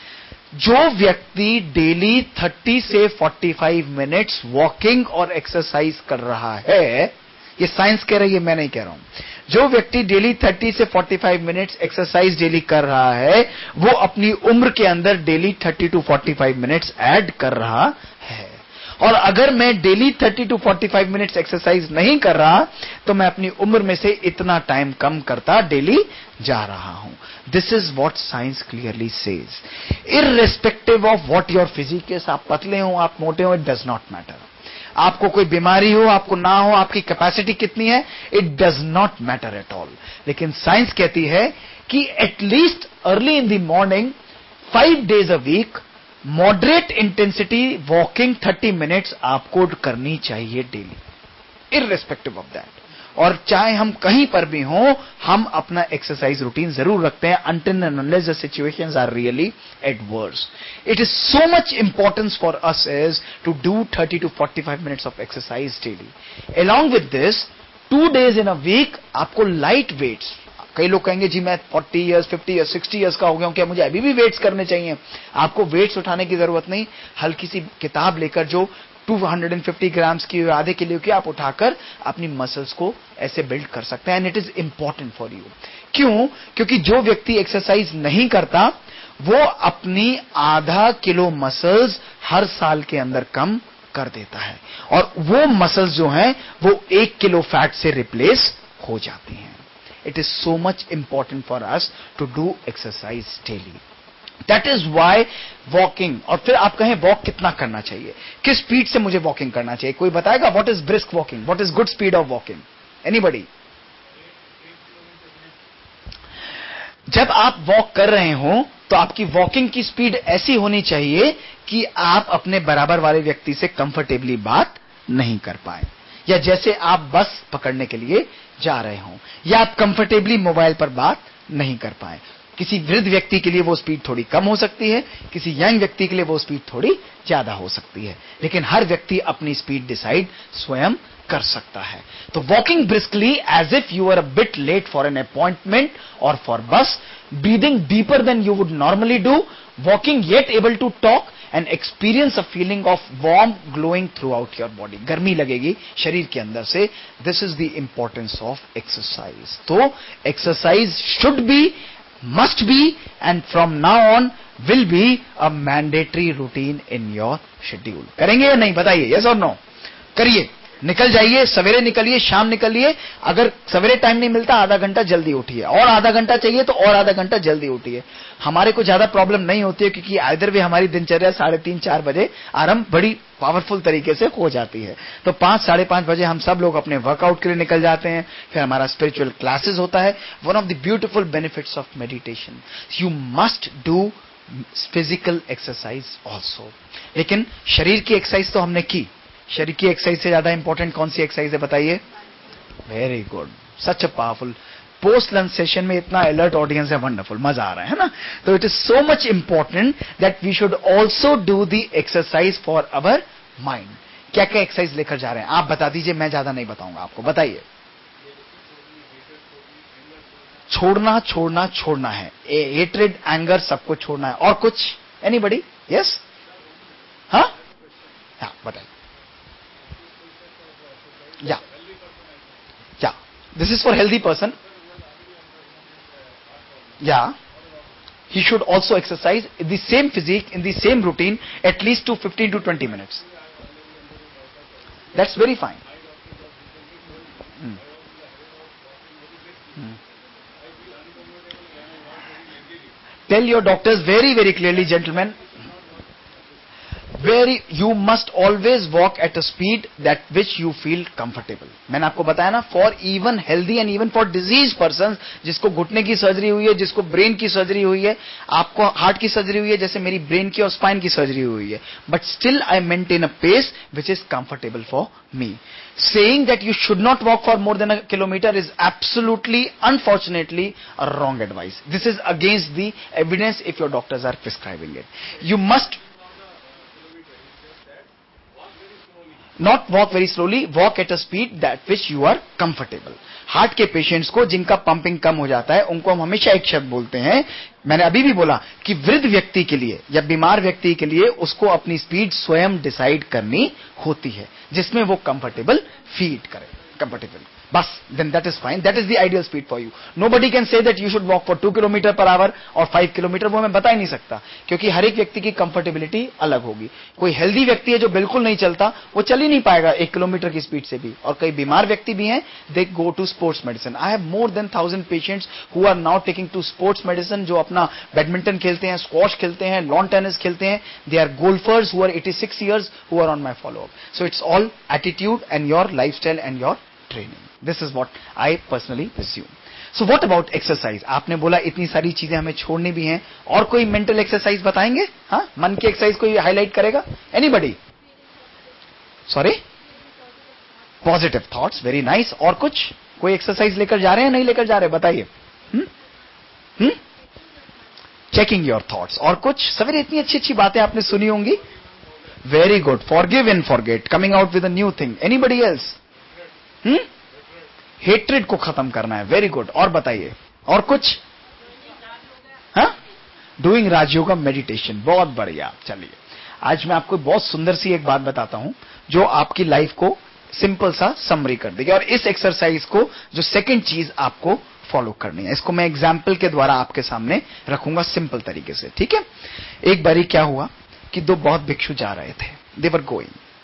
जो व्यक्ति डेली तीस से पैंतालीस मिनट्स वॉकिंग और एक्सरसाइज कर रहा है, ये साइंस कह रही है, मैं नहीं कह रहा हूं, जो व्यक्ति डेली तीस से पैंतालीस मिनट्स एक्सरसाइज डेली कर रहा है, वो अपनी उम्र के अंदर डेली तीस टू पैंतालीस मिनट्स ऐड कर रहा है। और अगर मैं डेली तीस टू पैंतालीस मिनट्स एक्सरसाइज नहीं कर रहा, तो मैं अपनी उम्र में से इतना टाइम कम करता डेली जा रहा हूं। This is what science clearly says. Irrespective of what your physique is, आप पतले हो, आप मोटे हो, इट डज नॉट मैटर। आपको कोई बीमारी हो, आपको ना हो, आपकी कैपेसिटी कितनी है, it does not matter at all. लेकिन साइंस कहती है कि at least early in the morning five days a week moderate intensity walking तीस मिनट्स आपको करनी चाहिए डेली, इररिस्पेक्टिव ऑफ दैट। और चाहे हम कहीं पर भी हों, हम अपना एक्सरसाइज रूटीन जरूर रखते हैं, until and unless the situations are really adverse. It is so much importance for us is to do thirty to forty-five minutes of exercise daily. Along with this, two days in a week आपको light weights, कई लोग कहेंगे जी मैं चालीस इयर्स, पचास इयर्स, साठ इयर्स का हो गया हूं, क्या मुझे अभी भी वेट्स करने चाहिए? आपको वेट्स उठाने की जरूरत नहीं। हल्की सी किताब लेकर जो दो सौ पचास ग्राम्स की आधे किलो की, आप उठाकर अपनी मसल्स को ऐसे बिल्ड कर सकते हैं। And it is important for you. क्यों? क्योंकि जो व्यक्ति एक्सरसाइज नहीं करता, वो अपनी आधा किलो मसल्स हर साल के अंदर कम कर देता है और वो मसल्स जो हैं वो एक किलो फैट से रिप्लेस हो जाती हैं. It is so much important for us to do exercise daily. That is why walking. और फिर आप कहें वॉक कितना करना चाहिए, किस स्पीड से मुझे वॉकिंग करना चाहिए? कोई बताएगा what is brisk walking, what is good speed of walking? Anybody? जब आप वॉक कर रहे हो तो आपकी वॉकिंग की स्पीड ऐसी होनी चाहिए कि आप अपने बराबर वाले व्यक्ति से कंफर्टेबली बात नहीं कर पाए, या जैसे आप बस पकड़ने के लिए जा रहे हो, या आप कंफर्टेबली मोबाइल पर बात नहीं कर पाए. किसी वृद्ध व्यक्ति के लिए वो स्पीड थोड़ी कम हो सकती है, किसी यंग व्यक्ति के लिए वो स्पीड थोड़ी ज्यादा हो सकती है, लेकिन हर व्यक्ति अपनी स्पीड डिसाइड स्वयं कर सकता है. तो walking briskly as if you are a bit late for an appointment और for bus, breathing deeper than you would normally do, walking yet able to talk and experience a feeling of warm glowing throughout your body. गर्मी लगेगी शरीर के अंदर से. This is the importance of exercise. तो exercise should be, must be, and from now on will be a mandatory routine in your schedule. करेंगे या नहीं बताइए, yes or no? करिए, निकल जाइए, सवेरे निकलिए, शाम निकलिए. अगर सवेरे टाइम नहीं मिलता आधा घंटा जल्दी उठिए, और आधा घंटा चाहिए तो और आधा घंटा जल्दी उठिए. हमारे को ज्यादा प्रॉब्लम नहीं होती है क्योंकि आइदर वे हमारी दिनचर्या साढ़े तीन चार बजे आरंभ बड़ी पावरफुल तरीके से हो जाती है. तो पांच साढ़े पांच बजे हम सब लोग अपने वर्कआउट के लिए निकल जाते हैं. फिर हमारा स्पिरिचुअल क्लासेस होता है. One of the beautiful benefits of meditation, you must do physical exercise also. लेकिन शरीर की एक्सरसाइज तो हमने की, शरीर की एक्सरसाइज से ज्यादा इंपॉर्टेंट कौन सी एक्सरसाइज है बताइए? Very good, such a powerful. Post lunch session में इतना अलर्ट ऑडियंस है, वंडरफुल, मजा आ रहा है ना. तो it is so much important that we should also do the exercise for our mind. क्या क्या एक्सरसाइज लेकर जा रहे हैं आप बता दीजिए, मैं ज्यादा नहीं बताऊंगा आपको. बताइए. छोड़ना छोड़ना छोड़ना है. हेट्रेड, एंगर, सबको छोड़ना है. और कुछ? एनीबडी? यस? हाँ हाँ बताइए. Yeah, yeah. This is for healthy person. Yeah. He should also exercise in the same physique, in the same routine, at least to fifteen to twenty minutes. That's very fine. Hmm. Hmm. Tell your doctors very, very clearly, gentlemen. Very, you must always walk at a speed that which you feel comfortable. मैंने आपको बताया ना, for even healthy and even for diseased persons, जिसको घुटने की सर्जरी हुई है, जिसको ब्रेन की सर्जरी हुई है, आपको हार्ट की सर्जरी हुई है, जैसे मेरी ब्रेन की और स्पाइन की सर्जरी हुई है, but still I maintain a pace which is comfortable for me. Saying that you should not walk for more than a kilometer is absolutely, unfortunately, a wrong advice. This is against the evidence if your doctors are prescribing it. You must not walk very slowly, walk at a speed that which you are comfortable. Heart के पेशेंट्स को जिनका पंपिंग कम हो जाता है, उनको हम हमेशा एक शब्द बोलते हैं, मैंने अभी भी बोला कि वृद्ध व्यक्ति के लिए या बीमार व्यक्ति के लिए उसको अपनी स्पीड स्वयं डिसाइड करनी होती है, जिसमें वो कंफर्टेबल फील करे. कंफर्टेबल बस, then that is fine. That is the ideal speed for you. Nobody can say that you should walk for two kilometer per hour और five kilometer, वो मैं बता ही नहीं सकता, क्योंकि हर एक व्यक्ति की कंफर्टेबिलिटी अलग होगी. कोई हेल्दी व्यक्ति है जो बिल्कुल नहीं चलता, वो चल ही नहीं पाएगा एक किलोमीटर की स्पीड से भी. और कई बीमार व्यक्ति भी हैं, they go to sports medicine. I have more than thousand patients who are now taking to sports medicine, जो अपना बैडमिंटन खेलते हैं, स्क्वॉश खेलते हैं, लॉन टेनिस खेलते हैं. They are golfers who are eighty-six years who are on my follow up. So it's all attitude and your lifestyle and your training. This is what I personally assume. So what about exercise? आपने बोला इतनी सारी चीजें हमें छोड़नी भी हैं, और कोई मेंटल एक्सरसाइज बताएंगे? हाँ, मन की एक्सरसाइज कोई हाईलाइट करेगा? Anybody? Sorry? Positive thoughts, very nice. और कुछ कोई एक्सरसाइज लेकर जा रहे हैं, नहीं लेकर जा रहे? बताइए. Hmm checking your thoughts. और कुछ? सवेरे इतनी अच्छी अच्छी बातें आपने सुनी होंगी. Very good. Forgive and forget, coming out with a new thing. Anybody else? Hmm hatred को खत्म करना है. Very good. और बताइए. और कुछ? हाँ, डूइंग राजयोगा मेडिटेशन. बहुत बढ़िया. चलिए, आज मैं आपको बहुत सुंदर सी एक बात बताता हूं जो आपकी लाइफ को सिंपल सा समरी कर देगी. और इस एक्सरसाइज को, जो सेकंड चीज आपको फॉलो करनी है, इसको मैं एग्जाम्पल के द्वारा आपके सामने रखूंगा सिंपल तरीके से. ठीक है? एक बारी क्या हुआ कि दो बहुत भिक्षु जा रहे थे. They were going.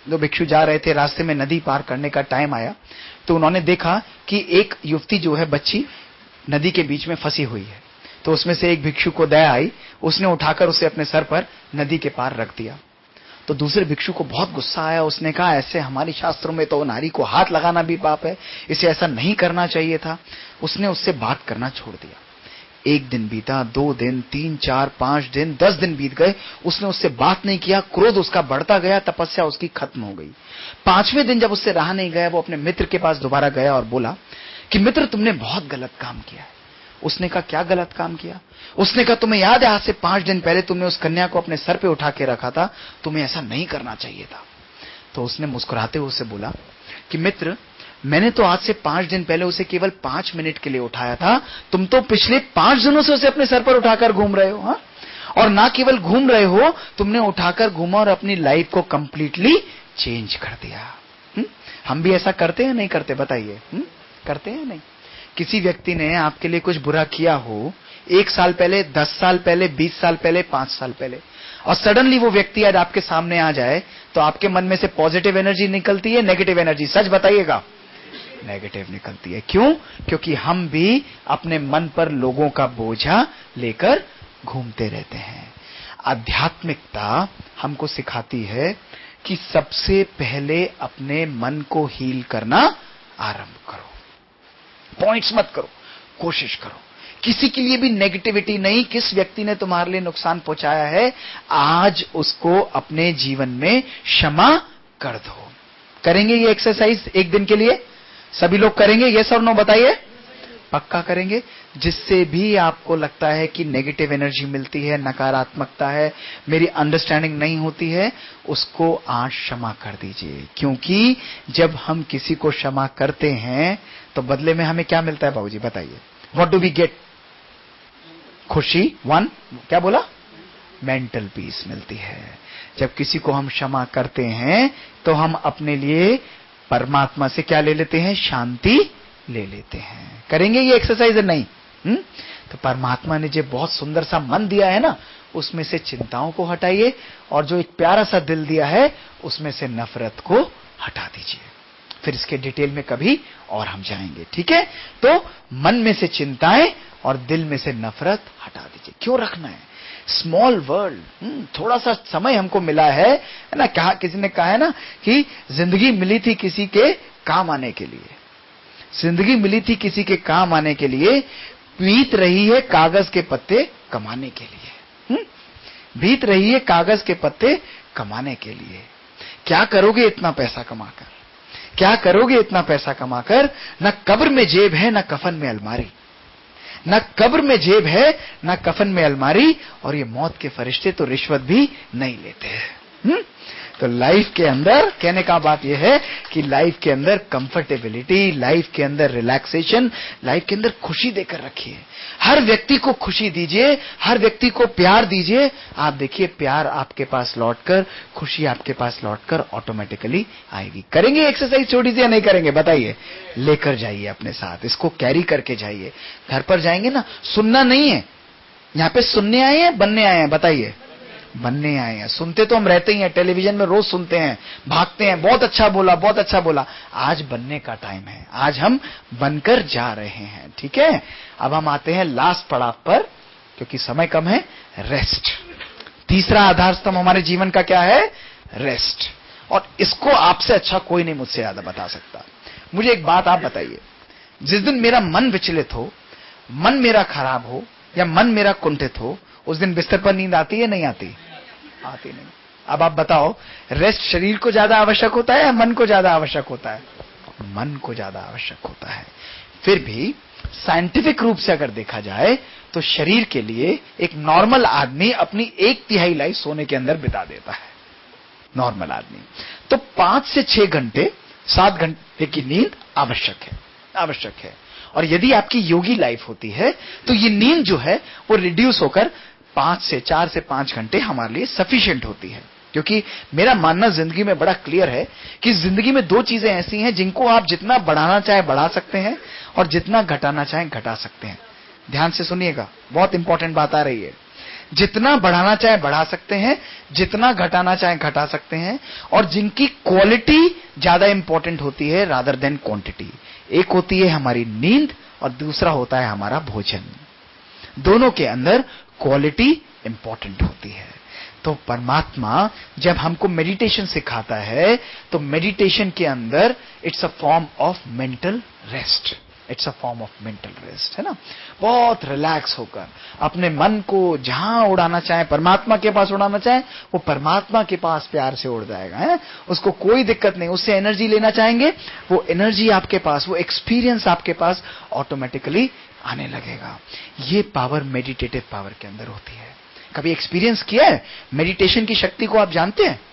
दो भिक्षु जा रहे थे, रास्ते में नदी पार करने का टाइम आया तो उन्होंने देखा कि एक युवती जो है बच्ची नदी के बीच में फंसी हुई है। तो उसमें से एक भिक्षु को दया आई, उसने उठाकर उसे अपने सर पर नदी के पार रख दिया। तो दूसरे भिक्षु को बहुत गुस्सा आया, उसने कहा ऐसे हमारी शास्त्रों में तो नारी को हाथ लगाना भी पाप है, इसे ऐसा नहीं करना चाहिए था। उसने उससे बात करना छोड़ दिया। एक दिन बीता, दो दिन, तीन, चार, पांच दिन, दस दिन बीत गए, उसने उससे बात नहीं किया। क्रोध उसका बढ़ता गया, तपस्या उसकी खत्म हो गई। पांचवें दिन जब उससे रहा नहीं गया, वो अपने मित्र के पास दोबारा गया और बोला कि मित्र तुमने बहुत गलत काम किया है। उसने कहा क्या गलत काम किया? उसने कहा तुम्हें याद है आज से पांच दिन पहले तुमने उस कन्या को अपने सर पे उठा के रखा था, तुम्हें ऐसा नहीं करना चाहिए था। तो उसने मुस्कुराते हुए उससे बोला कि मित्र मैंने तो आज से पांच दिन पहले उसे केवल पांच मिनट के लिए उठाया था, तुम तो पिछले पांच दिनों से उसे अपने सर पर उठाकर घूम रहे हो। हा? और ना केवल घूम रहे हो, तुमने उठाकर घूमा और अपनी लाइफ को कंप्लीटली चेंज कर दिया। हुँ? हम भी ऐसा करते हैं नहीं करते? बताइए, करते हैं नहीं? किसी व्यक्ति ने आपके लिए कुछ बुरा किया हो, एक साल पहले, दस साल पहले, बीस साल पहले, पांच साल पहले, और सडनली वो व्यक्ति आज आपके सामने आ जाए, तो आपके मन में से पॉजिटिव एनर्जी निकलती है, नेगेटिव एनर्जी? सच बताइएगा, नेगेटिव निकलती है। क्यों? क्योंकि हम भी अपने मन पर लोगों का बोझा लेकर घूमते रहते हैं। आध्यात्मिकता हमको सिखाती है कि सबसे पहले अपने मन को हील करना आरंभ करो। पॉइंट्स मत करो, कोशिश करो। किसी के लिए भी नेगेटिविटी नहीं। किस व्यक्ति ने तुम्हारे लिए नुकसान पहुंचाया है, आज उसको अपने जीवन में क्षमा कर दो। करेंगे ये एक्सरसाइज एक दिन के लिए? सभी लोग करेंगे? यस और नो बताइए। पक्का करेंगे? जिससे भी आपको लगता है कि नेगेटिव एनर्जी मिलती है, नकारात्मकता है, मेरी अंडरस्टैंडिंग नहीं होती है, उसको आज क्षमा कर दीजिए। क्योंकि जब हम किसी को क्षमा करते हैं तो बदले में हमें क्या मिलता है बाबूजी बताइए? What do we get? खुशी। वन, क्या बोला? मेंटल पीस मिलती है। जब किसी को हम क्षमा करते हैं तो हम अपने लिए परमात्मा से क्या ले लेते हैं? शांति ले लेते हैं। करेंगे ये एक्सरसाइज? नहीं? हुँ? तो परमात्मा ने जो बहुत सुंदर सा मन दिया है ना, उसमें से चिंताओं को हटाइए, और जो एक प्यारा सा दिल दिया है उसमें से नफरत को हटा दीजिए। फिर इसके डिटेल में कभी और हम जाएंगे, ठीक है? तो मन में से चिंताएं और दिल में से नफरत हटा दीजिए। क्यों रखना है? स्मॉल वर्ल्ड, थोड़ा सा समय हमको मिला है, है ना? कहा, किसी ने कहा है ना कि जिंदगी मिली थी किसी के काम आने के लिए। जिंदगी मिली थी किसी के काम आने के लिए, बीत रही है कागज के पत्ते कमाने के लिए। हुँ? बीत रही है कागज के पत्ते कमाने के लिए। क्या करोगे इतना पैसा कमाकर? क्या करोगे इतना पैसा कमाकर? न कब्र में जेब है, न कफन में अलमारी। न कब्र में जेब है, न कफन में अलमारी, और ये मौत के फरिश्ते तो रिश्वत भी नहीं लेते हैं। तो लाइफ के अंदर कहने का बात यह है कि लाइफ के अंदर कंफर्टेबिलिटी, लाइफ के अंदर रिलैक्सेशन, लाइफ के अंदर खुशी देकर रखिए। हर व्यक्ति को खुशी दीजिए, हर व्यक्ति को प्यार दीजिए। आप देखिए प्यार आपके पास लौटकर, खुशी आपके पास लौटकर ऑटोमेटिकली आएगी। करेंगे एक्सरसाइज छोटी सी या नहीं करेंगे बताइए? लेकर जाइए अपने साथ, इसको कैरी करके जाइए। घर पर जाएंगे ना, सुनना नहीं है। यहाँ पे सुनने आए हैं, बनने आए हैं? बताइए। बनने आए हैं। सुनते तो हम रहते ही हैं, टेलीविजन में रोज सुनते हैं, भागते हैं, बहुत अच्छा बोला, बहुत अच्छा बोला। आज बनने का टाइम है, आज हम बनकर जा रहे हैं, ठीक है? अब हम आते हैं लास्ट पड़ाव पर, क्योंकि समय कम है। रेस्ट। तीसरा आधार स्तंभ हमारे जीवन का क्या है? रेस्ट। और इसको आपसे अच्छा कोई नहीं मुझसे ज्यादा बता सकता। मुझे एक बात आप बताइए, जिस दिन मेरा मन विचलित हो, मन मेरा खराब हो, या मन मेरा कुंठित हो, उस दिन बिस्तर पर नींद आती है नहीं आती? आती नहीं। अब आप बताओ, रेस्ट शरीर को ज्यादा आवश्यक होता है या मन को ज्यादा आवश्यक होता है? मन को ज्यादा आवश्यक होता है। फिर भी साइंटिफिक रूप से अगर देखा जाए तो शरीर के लिए एक नॉर्मल आदमी अपनी एक तिहाई लाइफ सोने के अंदर बिता देता है, नॉर्मल आदमी। तो पांच से छह घंटे, सात घंटे की नींद आवश्यक है, आवश्यक है। और यदि आपकी योगी लाइफ होती है तो ये नींद जो है वो रिड्यूस होकर पांच से चार से पांच घंटे हमारे लिए सफिशिएंट होती है। क्योंकि मेरा मानना जिंदगी में बड़ा क्लियर है कि जिंदगी में दो चीजें ऐसी हैं जिनको आप जितना बढ़ाना चाहे बढ़ा सकते हैं और जितना घटाना चाहे घटा सकते हैं। ध्यान से सुनिएगा, बहुत इंपॉर्टेंट बात आ रही है। जितना बढ़ाना चाहे बढ़ा सकते हैं, जितना घटाना चाहे घटा सकते हैं, और जिनकी क्वालिटी ज्यादा इंपॉर्टेंट होती है रादर देन क्वांटिटी। एक होती है हमारी नींद और दूसरा होता है हमारा भोजन। दोनों के अंदर क्वालिटी इंपॉर्टेंट होती है। तो परमात्मा जब हमको मेडिटेशन सिखाता है तो मेडिटेशन के अंदर it's a form of mental rest, it's a form of mental rest, है ना। बहुत रिलैक्स होकर अपने मन को जहां उड़ाना चाहे, परमात्मा के पास उड़ाना चाहे, वो परमात्मा के पास प्यार से उड़ जाएगा, है। उसको कोई दिक्कत नहीं। उससे एनर्जी लेना चाहेंगे, वो एनर्जी आपके पास, वो एक्सपीरियंस आपके पास ऑटोमेटिकली आने लगेगा। ये पावर मेडिटेटिव पावर के अंदर होती है। कभी एक्सपीरियंस किया है मेडिटेशन की शक्ति को? आप जानते हैं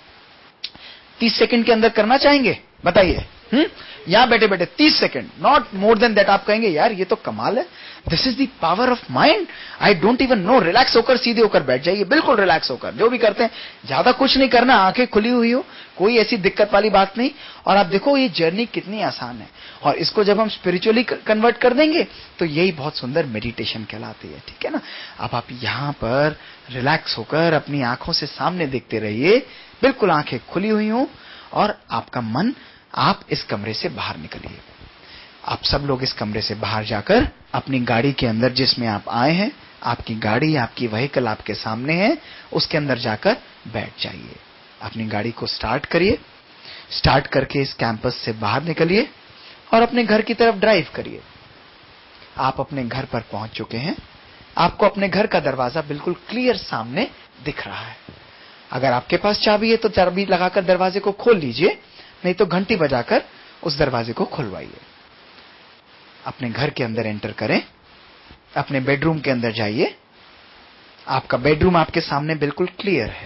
तीस सेकंड के अंदर करना चाहेंगे? बताइए। हम्म यहां बैठे बैठे तीस second, not more than that. आप कहेंगे यार ये तो कमाल है, this is the power of mind, I don't even know. Relax होकर सीधे होकर बैठ जाइए, बिल्कुल रिलैक्स होकर जो भी करते हैं, ज्यादा कुछ नहीं करना, आंखें खुली हुई हो, कोई ऐसी दिक्कत वाली बात नहीं। और आप देखो ये जर्नी कितनी आसान है। और इसको जब हम स्पिरिचुअली कन्वर्ट कर देंगे तो यही बहुत सुंदर मेडिटेशन कहलाती है, ठीक है ना। अब आप यहां पर रिलैक्स होकर अपनी आंखों से सामने देखते रहिए, बिल्कुल आंखें खुली हुई हो, और आपका मन, आप इस कमरे से बाहर निकलिए। आप सब लोग इस कमरे से बाहर जाकर अपनी गाड़ी के अंदर, जिसमें आप आए हैं, आपकी गाड़ी, आपकी व्हीकल आपके सामने है, उसके अंदर जाकर बैठ जाइए। अपनी गाड़ी को स्टार्ट करिए। स्टार्ट करके इस कैंपस से बाहर निकलिए और अपने घर की तरफ ड्राइव करिए। आप अपने घर पर पहुंच चुके हैं। आपको अपने घर का दरवाजा बिल्कुल क्लियर सामने दिख रहा है। अगर आपके पास चाबी है तो चाबी लगाकर दरवाजे को खोल लीजिए, नहीं तो घंटी बजाकर उस दरवाजे को खुलवाइए। अपने घर के अंदर एंटर करें। अपने बेडरूम के अंदर जाइए। आपका बेडरूम आपके सामने बिल्कुल क्लियर है।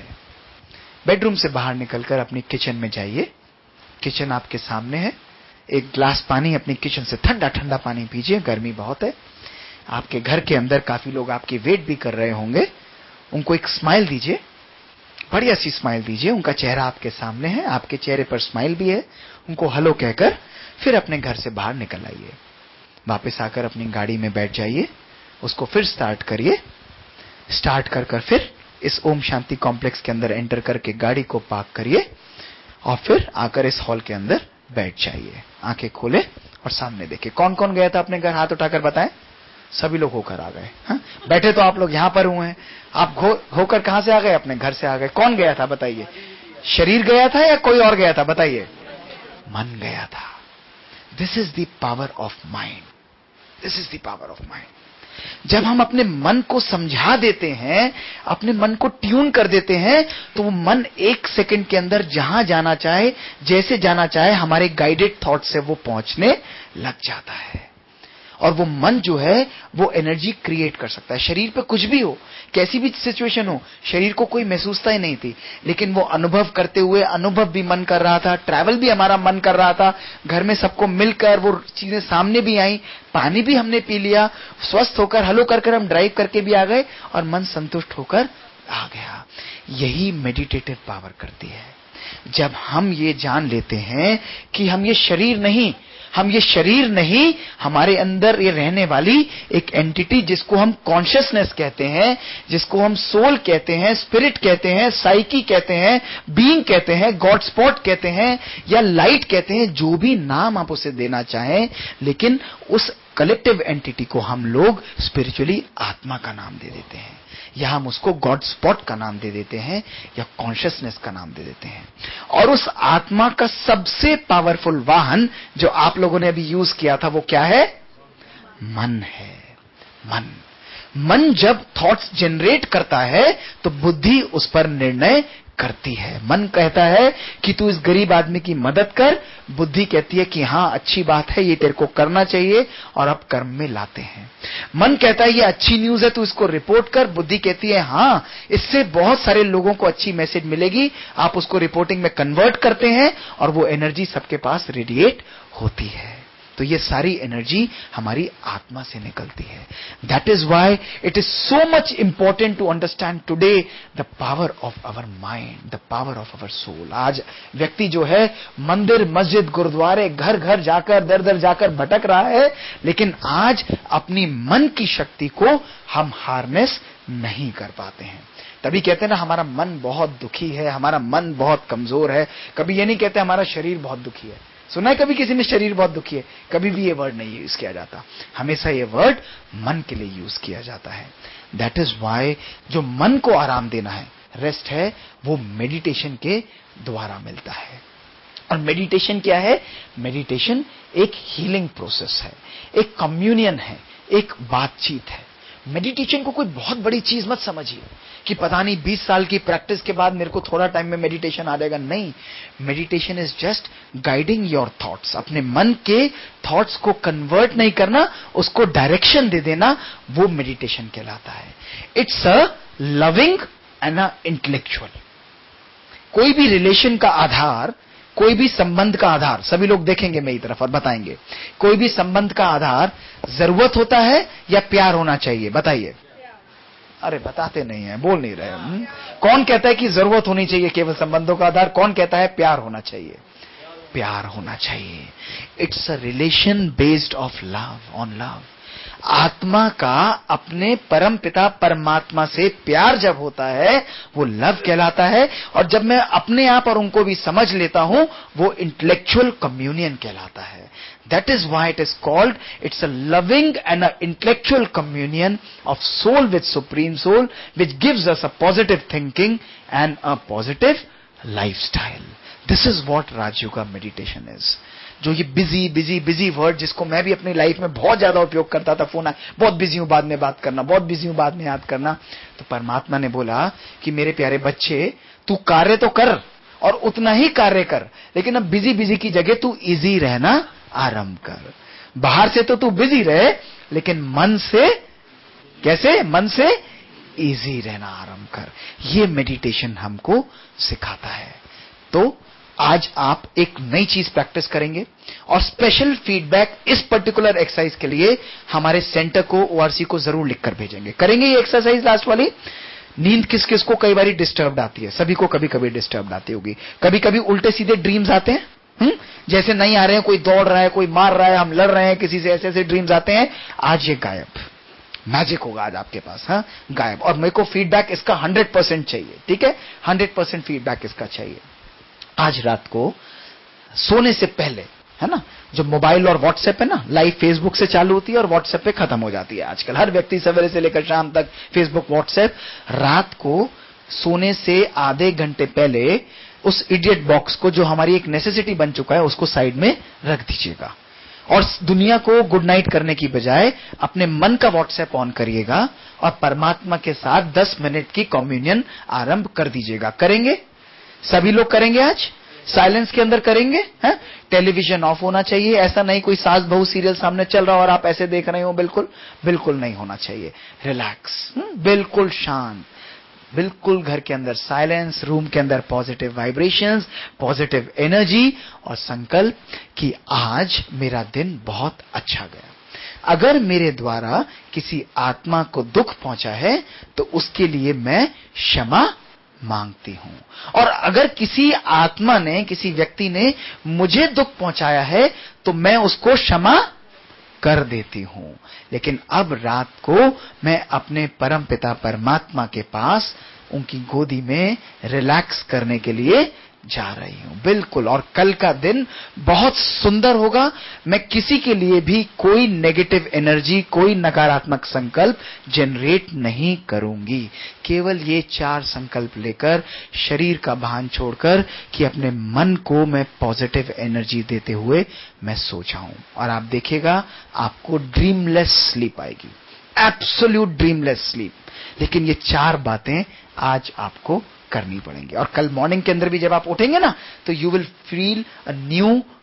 बेडरूम से बाहर निकलकर अपनी किचन में जाइए। किचन आपके सामने है। एक ग्लास पानी अपनी किचन से ठंडा ठंडा पानी पीजिए, गर्मी बहुत है। आपके घर के अंदर काफी लोग आपकी वेट भी कर रहे होंगे, उनको एक स्माइल दीजिए, बढ़िया सी स्माइल दीजिए। उनका चेहरा आपके सामने है, आपके चेहरे पर स्माइल भी है। उनको हेलो कहकर फिर अपने घर से बाहर निकल आइए। वापस आकर अपनी गाड़ी में बैठ जाइए, उसको फिर स्टार्ट करिए। स्टार्ट कर कर फिर इस ओम शांति कॉम्प्लेक्स के अंदर एंटर करके गाड़ी को पार्क करिए और फिर आकर इस हॉल के अंदर बैठ जाइए। आंखें खोले और सामने देखिए। कौन कौन गया था अपने घर? हाथ उठाकर बताएं। सभी लोग होकर आ गए। हाँ? बैठे तो आप लोग यहां पर हुए हैं। आप होकर कहां से आ गए? अपने घर से आ गए। कौन गया था बताइए? शरीर गया था या कोई और गया था? बताइए। मन गया था। This is the power of mind. This is the power of mind. जब हम अपने मन को समझा देते हैं, अपने मन को ट्यून कर देते हैं, तो वो मन एक सेकंड के अंदर जहां जाना चाहे, जैसे जाना चाहे, हमारे गाइडेड थॉट से वो पहुंचने लग जाता है। और वो मन जो है वो एनर्जी क्रिएट कर सकता है। शरीर पे कुछ भी हो, कैसी भी सिचुएशन हो, शरीर को कोई महसूसता ही नहीं थी, लेकिन वो अनुभव करते हुए, अनुभव भी मन कर रहा था, ट्रैवल भी हमारा मन कर रहा था, घर में सबको मिलकर वो चीजें सामने भी आई, पानी भी हमने पी लिया, स्वस्थ होकर हलो कर कर हम ड्राइव करके भी आ गए और मन संतुष्ट होकर आ गया। यही मेडिटेटिव पावर करती है। जब हम ये जान लेते हैं कि हम ये शरीर नहीं, हम ये शरीर नहीं, हमारे अंदर ये रहने वाली एक एंटिटी जिसको हम कॉन्शियसनेस कहते हैं, जिसको हम सोल कहते हैं, स्पिरिट कहते हैं, साइकी कहते हैं, बीइंग कहते हैं, गॉड स्पॉट कहते हैं या लाइट कहते हैं, जो भी नाम आप उसे देना चाहें, लेकिन उस कलेक्टिव एंटिटी को हम लोग स्पिरिचुअली आत्मा का नाम दे देते हैं, या हम उसको गॉड स्पॉट का नाम दे देते हैं, या कॉन्शियसनेस का नाम दे देते हैं। और उस आत्मा का सबसे पावरफुल वाहन जो आप लोगों ने अभी यूज किया था, वो क्या है? मन है। मन मन जब थॉट्स जनरेट करता है तो बुद्धि उस पर निर्णय करती है। मन कहता है कि तू इस गरीब आदमी की मदद कर, बुद्धि कहती है कि हाँ अच्छी बात है, ये तेरे को करना चाहिए, और अब कर्म में लाते हैं। मन कहता है ये अच्छी न्यूज है, तू इसको रिपोर्ट कर, बुद्धि कहती है हाँ इससे बहुत सारे लोगों को अच्छी मैसेज मिलेगी, आप उसको रिपोर्टिंग में कन्वर्ट करते हैं और वो एनर्जी सबके पास रेडिएट होती है। तो ये सारी एनर्जी हमारी आत्मा से निकलती है. That is why it is so much important to understand today the power of our mind, the power of our soul. आज व्यक्ति जो है मंदिर, मस्जिद, गुरुद्वारे, घर घर जाकर, दर दर जाकर भटक रहा है, लेकिन आज अपनी मन की शक्ति को हम हार्नेस नहीं कर पाते हैं. तभी कहते हैं ना, हमारा मन बहुत दुखी है, हमारा मन बहुत कमजोर है. कभी ये नहीं कहते हमारा शरीर बहुत दुखी है. सुना है कभी किसी ने शरीर बहुत दुखी है? कभी भी ये वर्ड नहीं यूज किया जाता. हमेशा ये वर्ड मन के लिए यूज किया जाता है. दैट इज वाई जो मन को आराम देना है, रेस्ट है, वो मेडिटेशन के द्वारा मिलता है. और मेडिटेशन क्या है? मेडिटेशन एक हीलिंग प्रोसेस है, एक कम्युनियन है, एक बातचीत है. मेडिटेशन को कोई बहुत बड़ी चीज मत समझिए कि पता नहीं बीस साल की प्रैक्टिस के बाद मेरे को थोड़ा टाइम में मेडिटेशन आ जाएगा. नहीं, meditation is just guiding your thoughts. अपने मन के थॉट्स को कन्वर्ट नहीं करना, उसको डायरेक्शन दे देना, वो मेडिटेशन कहलाता है. It's a loving and a intellectual. कोई भी रिलेशन का आधार, कोई भी संबंध का आधार, सभी लोग देखेंगे मेरी तरफ और बताएंगे, कोई भी संबंध का आधार जरूरत होता है या प्यार होना चाहिए? बताइए. अरे बताते नहीं है, बोल नहीं रहे. हुँ? कौन कहता है कि जरूरत होनी चाहिए केवल संबंधों का आधार? कौन कहता है प्यार होना चाहिए? प्यार होना चाहिए. It's a relation based of love, on love. आत्मा का अपने परम पिता परमात्मा से प्यार जब होता है, वो लव कहलाता है. और जब मैं अपने आप और उनको भी समझ लेता हूं, वो इंटेलेक्चुअल कम्युनियन कहलाता है. That is why it is called, it's a loving and an intellectual communion of soul with supreme soul, which gives us a positive thinking and a positive lifestyle. This is what Raj Yoga meditation is. जो ये बिजी बिजी बिजी वर्ड, जिसको मैं भी अपनी लाइफ में बहुत ज्यादा उपयोग करता था. फोन, बहुत बिजी हूं, बाद में बात करना, बहुत बिजी हूं, बाद में याद करना. तो परमात्मा ने बोला कि मेरे प्यारे बच्चे, तू कार्य तो कर और उतना ही कार्य कर, लेकिन अब बिजी बिजी की जगह तू इजी रहना आरंभ कर. बाहर से तो तू बिजी रहे, लेकिन मन से कैसे? मन से इजी रहना आरंभ कर. ये मेडिटेशन हमको सिखाता है. तो आज आप एक नई चीज प्रैक्टिस करेंगे और स्पेशल फीडबैक इस पर्टिकुलर एक्सरसाइज के लिए हमारे सेंटर को, ओआरसी को जरूर लिखकर भेजेंगे. करेंगे ये एक्सरसाइज लास्ट वाली. नींद किस किस को कई बार डिस्टर्ब आती है? सभी को कभी कभी डिस्टर्ब आती होगी. कभी कभी उल्टे सीधे ड्रीम्स आते हैं. हुँ? जैसे नहीं आ रहे हैं, कोई दौड़ रहा है, कोई मार रहा है, हम लड़ रहे हैं किसी से, ऐसे ऐसे ड्रीम्स आते हैं. आज ये गायब, मैजिक होगा आज आपके पास. हाँ, गायब. और मेरे को फीडबैक इसका हंड्रेड परसेंट चाहिए. ठीक है, हंड्रेड परसेंट फीडबैक इसका चाहिए. आज रात को सोने से पहले, है ना, जो मोबाइल और व्हाट्सएप है ना, लाइव फेसबुक से चालू होती है और व्हाट्सएप पे खत्म हो जाती है. आजकल हर व्यक्ति सवेरे से लेकर शाम तक फेसबुक, व्हाट्सएप. रात को सोने से आधे घंटे पहले उस इडियट बॉक्स को, जो हमारी एक नेसेसिटी बन चुका है, उसको साइड में रख दीजिएगा. और दुनिया को गुड नाइट करने की बजाय अपने मन का व्हाट्सएप ऑन करिएगा और परमात्मा के साथ दस मिनट की कम्युनियन आरंभ कर दीजिएगा. करेंगे? सभी लोग करेंगे आज? साइलेंस के अंदर करेंगे. है? टेलीविजन ऑफ होना चाहिए. ऐसा नहीं कोई सास बहू सीरियल सामने चल रहा हो और आप ऐसे देख रहे हो. बिल्कुल बिल्कुल नहीं होना चाहिए. रिलैक्स, बिल्कुल शांत, बिल्कुल घर के अंदर साइलेंस, रूम के अंदर पॉजिटिव वाइब्रेशंस, पॉजिटिव एनर्जी और संकल्प कि आज मेरा दिन बहुत अच्छा गया. अगर मेरे द्वारा किसी आत्मा को दुख पहुंचा है तो उसके लिए मैं क्षमा मांगती हूं. और अगर किसी आत्मा ने, किसी व्यक्ति ने मुझे दुख पहुंचाया है तो मैं उसको क्षमा कर देती हूं. लेकिन अब रात को मैं अपने परम पिता परमात्मा के पास, उनकी गोदी में रिलैक्स करने के लिए जा रही हूं. बिल्कुल. और कल का दिन बहुत सुंदर होगा. मैं किसी के लिए भी कोई नेगेटिव एनर्जी, कोई नकारात्मक संकल्प जनरेट नहीं करूंगी. केवल ये चार संकल्प लेकर, शरीर का भान छोड़कर, कि अपने मन को मैं पॉजिटिव एनर्जी देते हुए मैं सो जाऊं. और आप देखिएगा आपको ड्रीमलेस स्लीप आएगी, एब्सोल्यूट ड्रीमलेस स्लीप. लेकिन ये चार बातें आज आपको करनी पड़ेंगी. और कल मॉर्निंग के अंदर भी जब आप उठेंगे ना, तो you will feel a new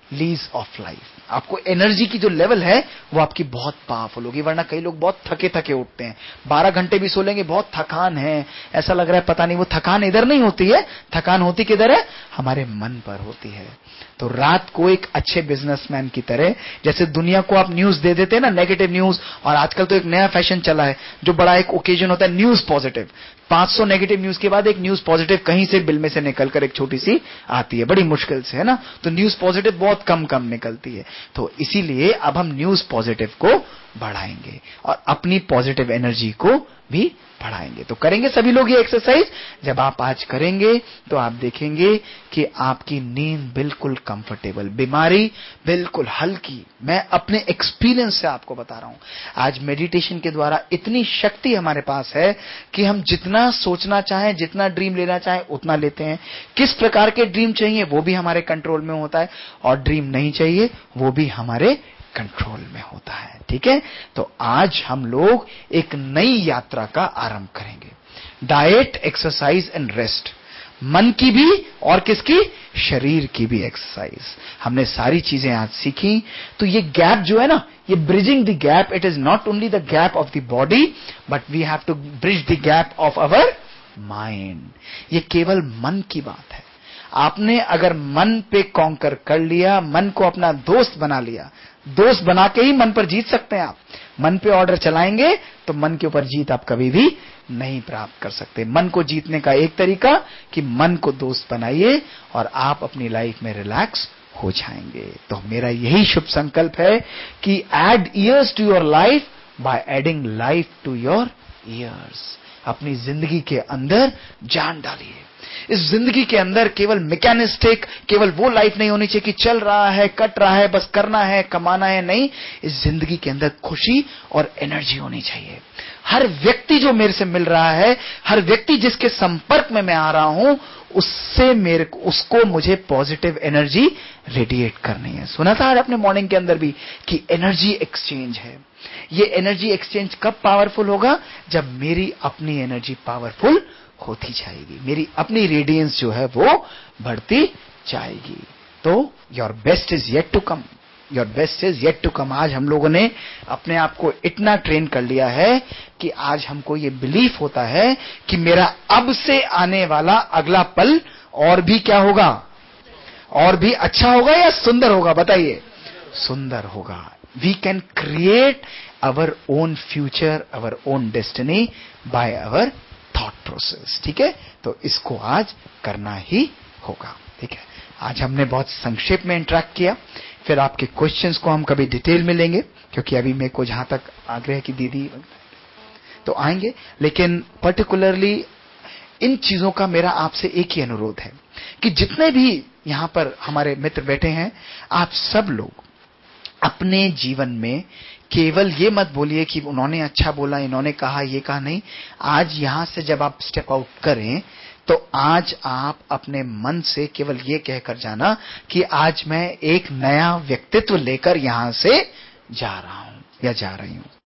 lease of life. आपको एनर्जी की जो लेवल है वो आपकी बहुत पावरफुल होगी। वरना कई लोग बहुत थके थके उठते हैं, बारह घंटे भी सो लेंगे, बहुत थकान है, ऐसा लग रहा है पता नहीं, वो थकान इधर नहीं होती है, थकान होती किधर है? हमारे मन पर होती है। तो रात को एक अच्छे बिजनेसमैन की तरह, जैसे दुनिया को आप न्यूज दे देते हैं ना, नेगेटिव न्यूज, और आजकल तो एक नया फैशन चला है जो बड़ा एक ओकेजन होता है, न्यूज पॉजिटिव। पांच सौ नेगेटिव न्यूज के बाद एक न्यूज पॉजिटिव कहीं से बिल में से निकलकर एक छोटी सी आती है, बड़ी मुश्किल से, है ना। तो न्यूज पॉजिटिव बहुत कम कम निकलती है। तो इसीलिए अब हम न्यूज पॉजिटिव को बढ़ाएंगे और अपनी पॉजिटिव एनर्जी को भी बढ़ाएंगे। तो करेंगे सभी लोग ये एक्सरसाइज। जब आप आज करेंगे तो आप देखेंगे कि आपकी नींद बिल्कुल कंफर्टेबल, बीमारी बिल्कुल हल्की। मैं अपने एक्सपीरियंस से आपको बता रहा हूं। आज मेडिटेशन के द्वारा इतनी शक्ति हमारे पास है कि हम जितना सोचना चाहें, जितना ड्रीम लेना चाहें, उतना लेते हैं। किस प्रकार के ड्रीम चाहिए वो भी हमारे कंट्रोल में होता है, और ड्रीम नहीं चाहिए वो भी हमारे कंट्रोल में होता है। ठीक है, तो आज हम लोग एक नई यात्रा का आरंभ करेंगे। डाइट, एक्सरसाइज एंड रेस्ट, मन की भी और किसकी? शरीर की भी एक्सरसाइज। हमने सारी चीजें आज सीखी। तो ये गैप जो है ना, ये bridging the gap, it is not only the gap of the body, but we have to bridge the gap of our mind. ये केवल मन की बात है। आपने अगर मन पे कॉन्कर कर लिया, मन को अपना दोस्त बना लिया, दोस्त बना के ही मन पर जीत सकते हैं आप। मन पे ऑर्डर चलाएंगे तो मन के ऊपर जीत आप कभी भी नहीं प्राप्त कर सकते। मन को जीतने का एक तरीका कि मन को दोस्त बनाइए और आप अपनी लाइफ में रिलैक्स हो जाएंगे। तो मेरा यही शुभ संकल्प है कि add years to your life by adding life to your years. अपनी जिंदगी के अंदर जान डालिए। इस जिंदगी के अंदर केवल मैकेनिस्टिक, केवल वो लाइफ नहीं होनी चाहिए कि चल रहा है, कट रहा है, बस करना है, कमाना है। नहीं, इस जिंदगी के अंदर खुशी और एनर्जी होनी चाहिए। हर व्यक्ति जो मेरे से मिल रहा है, हर व्यक्ति जिसके संपर्क में मैं आ रहा हूं, उससे मेरे को, उसको मुझे पॉजिटिव एनर्जी रेडिएट करनी है। सुना था आज अपने मॉर्निंग के अंदर भी कि एनर्जी एक्सचेंज है। ये एनर्जी एक्सचेंज कब पावरफुल होगा? जब मेरी अपनी एनर्जी पावरफुल होती जाएगी, मेरी अपनी रेडियंस जो है वो बढ़ती जाएगी। तो your best is yet to come, your best is yet to come. आज हम लोगों ने अपने आप को इतना ट्रेन कर लिया है कि आज हमको ये बिलीफ होता है कि मेरा अब से आने वाला अगला पल और भी क्या होगा? और भी अच्छा होगा या सुंदर होगा? बताइए, सुंदर होगा। We can create our own future, our own destiny by our thought process. ठीक है, तो इसको आज करना ही होगा। ठीक है, आज हमने बहुत संक्षेप में इंटरेक्ट किया। फिर आपके क्वेश्चंस को हम कभी डिटेल में लेंगे, क्योंकि अभी मेरे को जहां तक आग्रह की दीदी तो आएंगे, लेकिन पर्टिकुलरली इन चीजों का मेरा आपसे एक ही अनुरोध है कि जितने भी यहां पर हमारे मित्र बैठे हैं, आप सब लोग अपने जीवन में केवल ये मत बोलिए कि उन्होंने अच्छा बोला, इन्होंने कहा, ये कहा। नहीं, आज यहां से जब आप स्टेप आउट करें तो आज आप अपने मन से केवल ये कहकर जाना कि आज मैं एक नया व्यक्तित्व लेकर यहां से जा रहा हूं या जा रही हूं।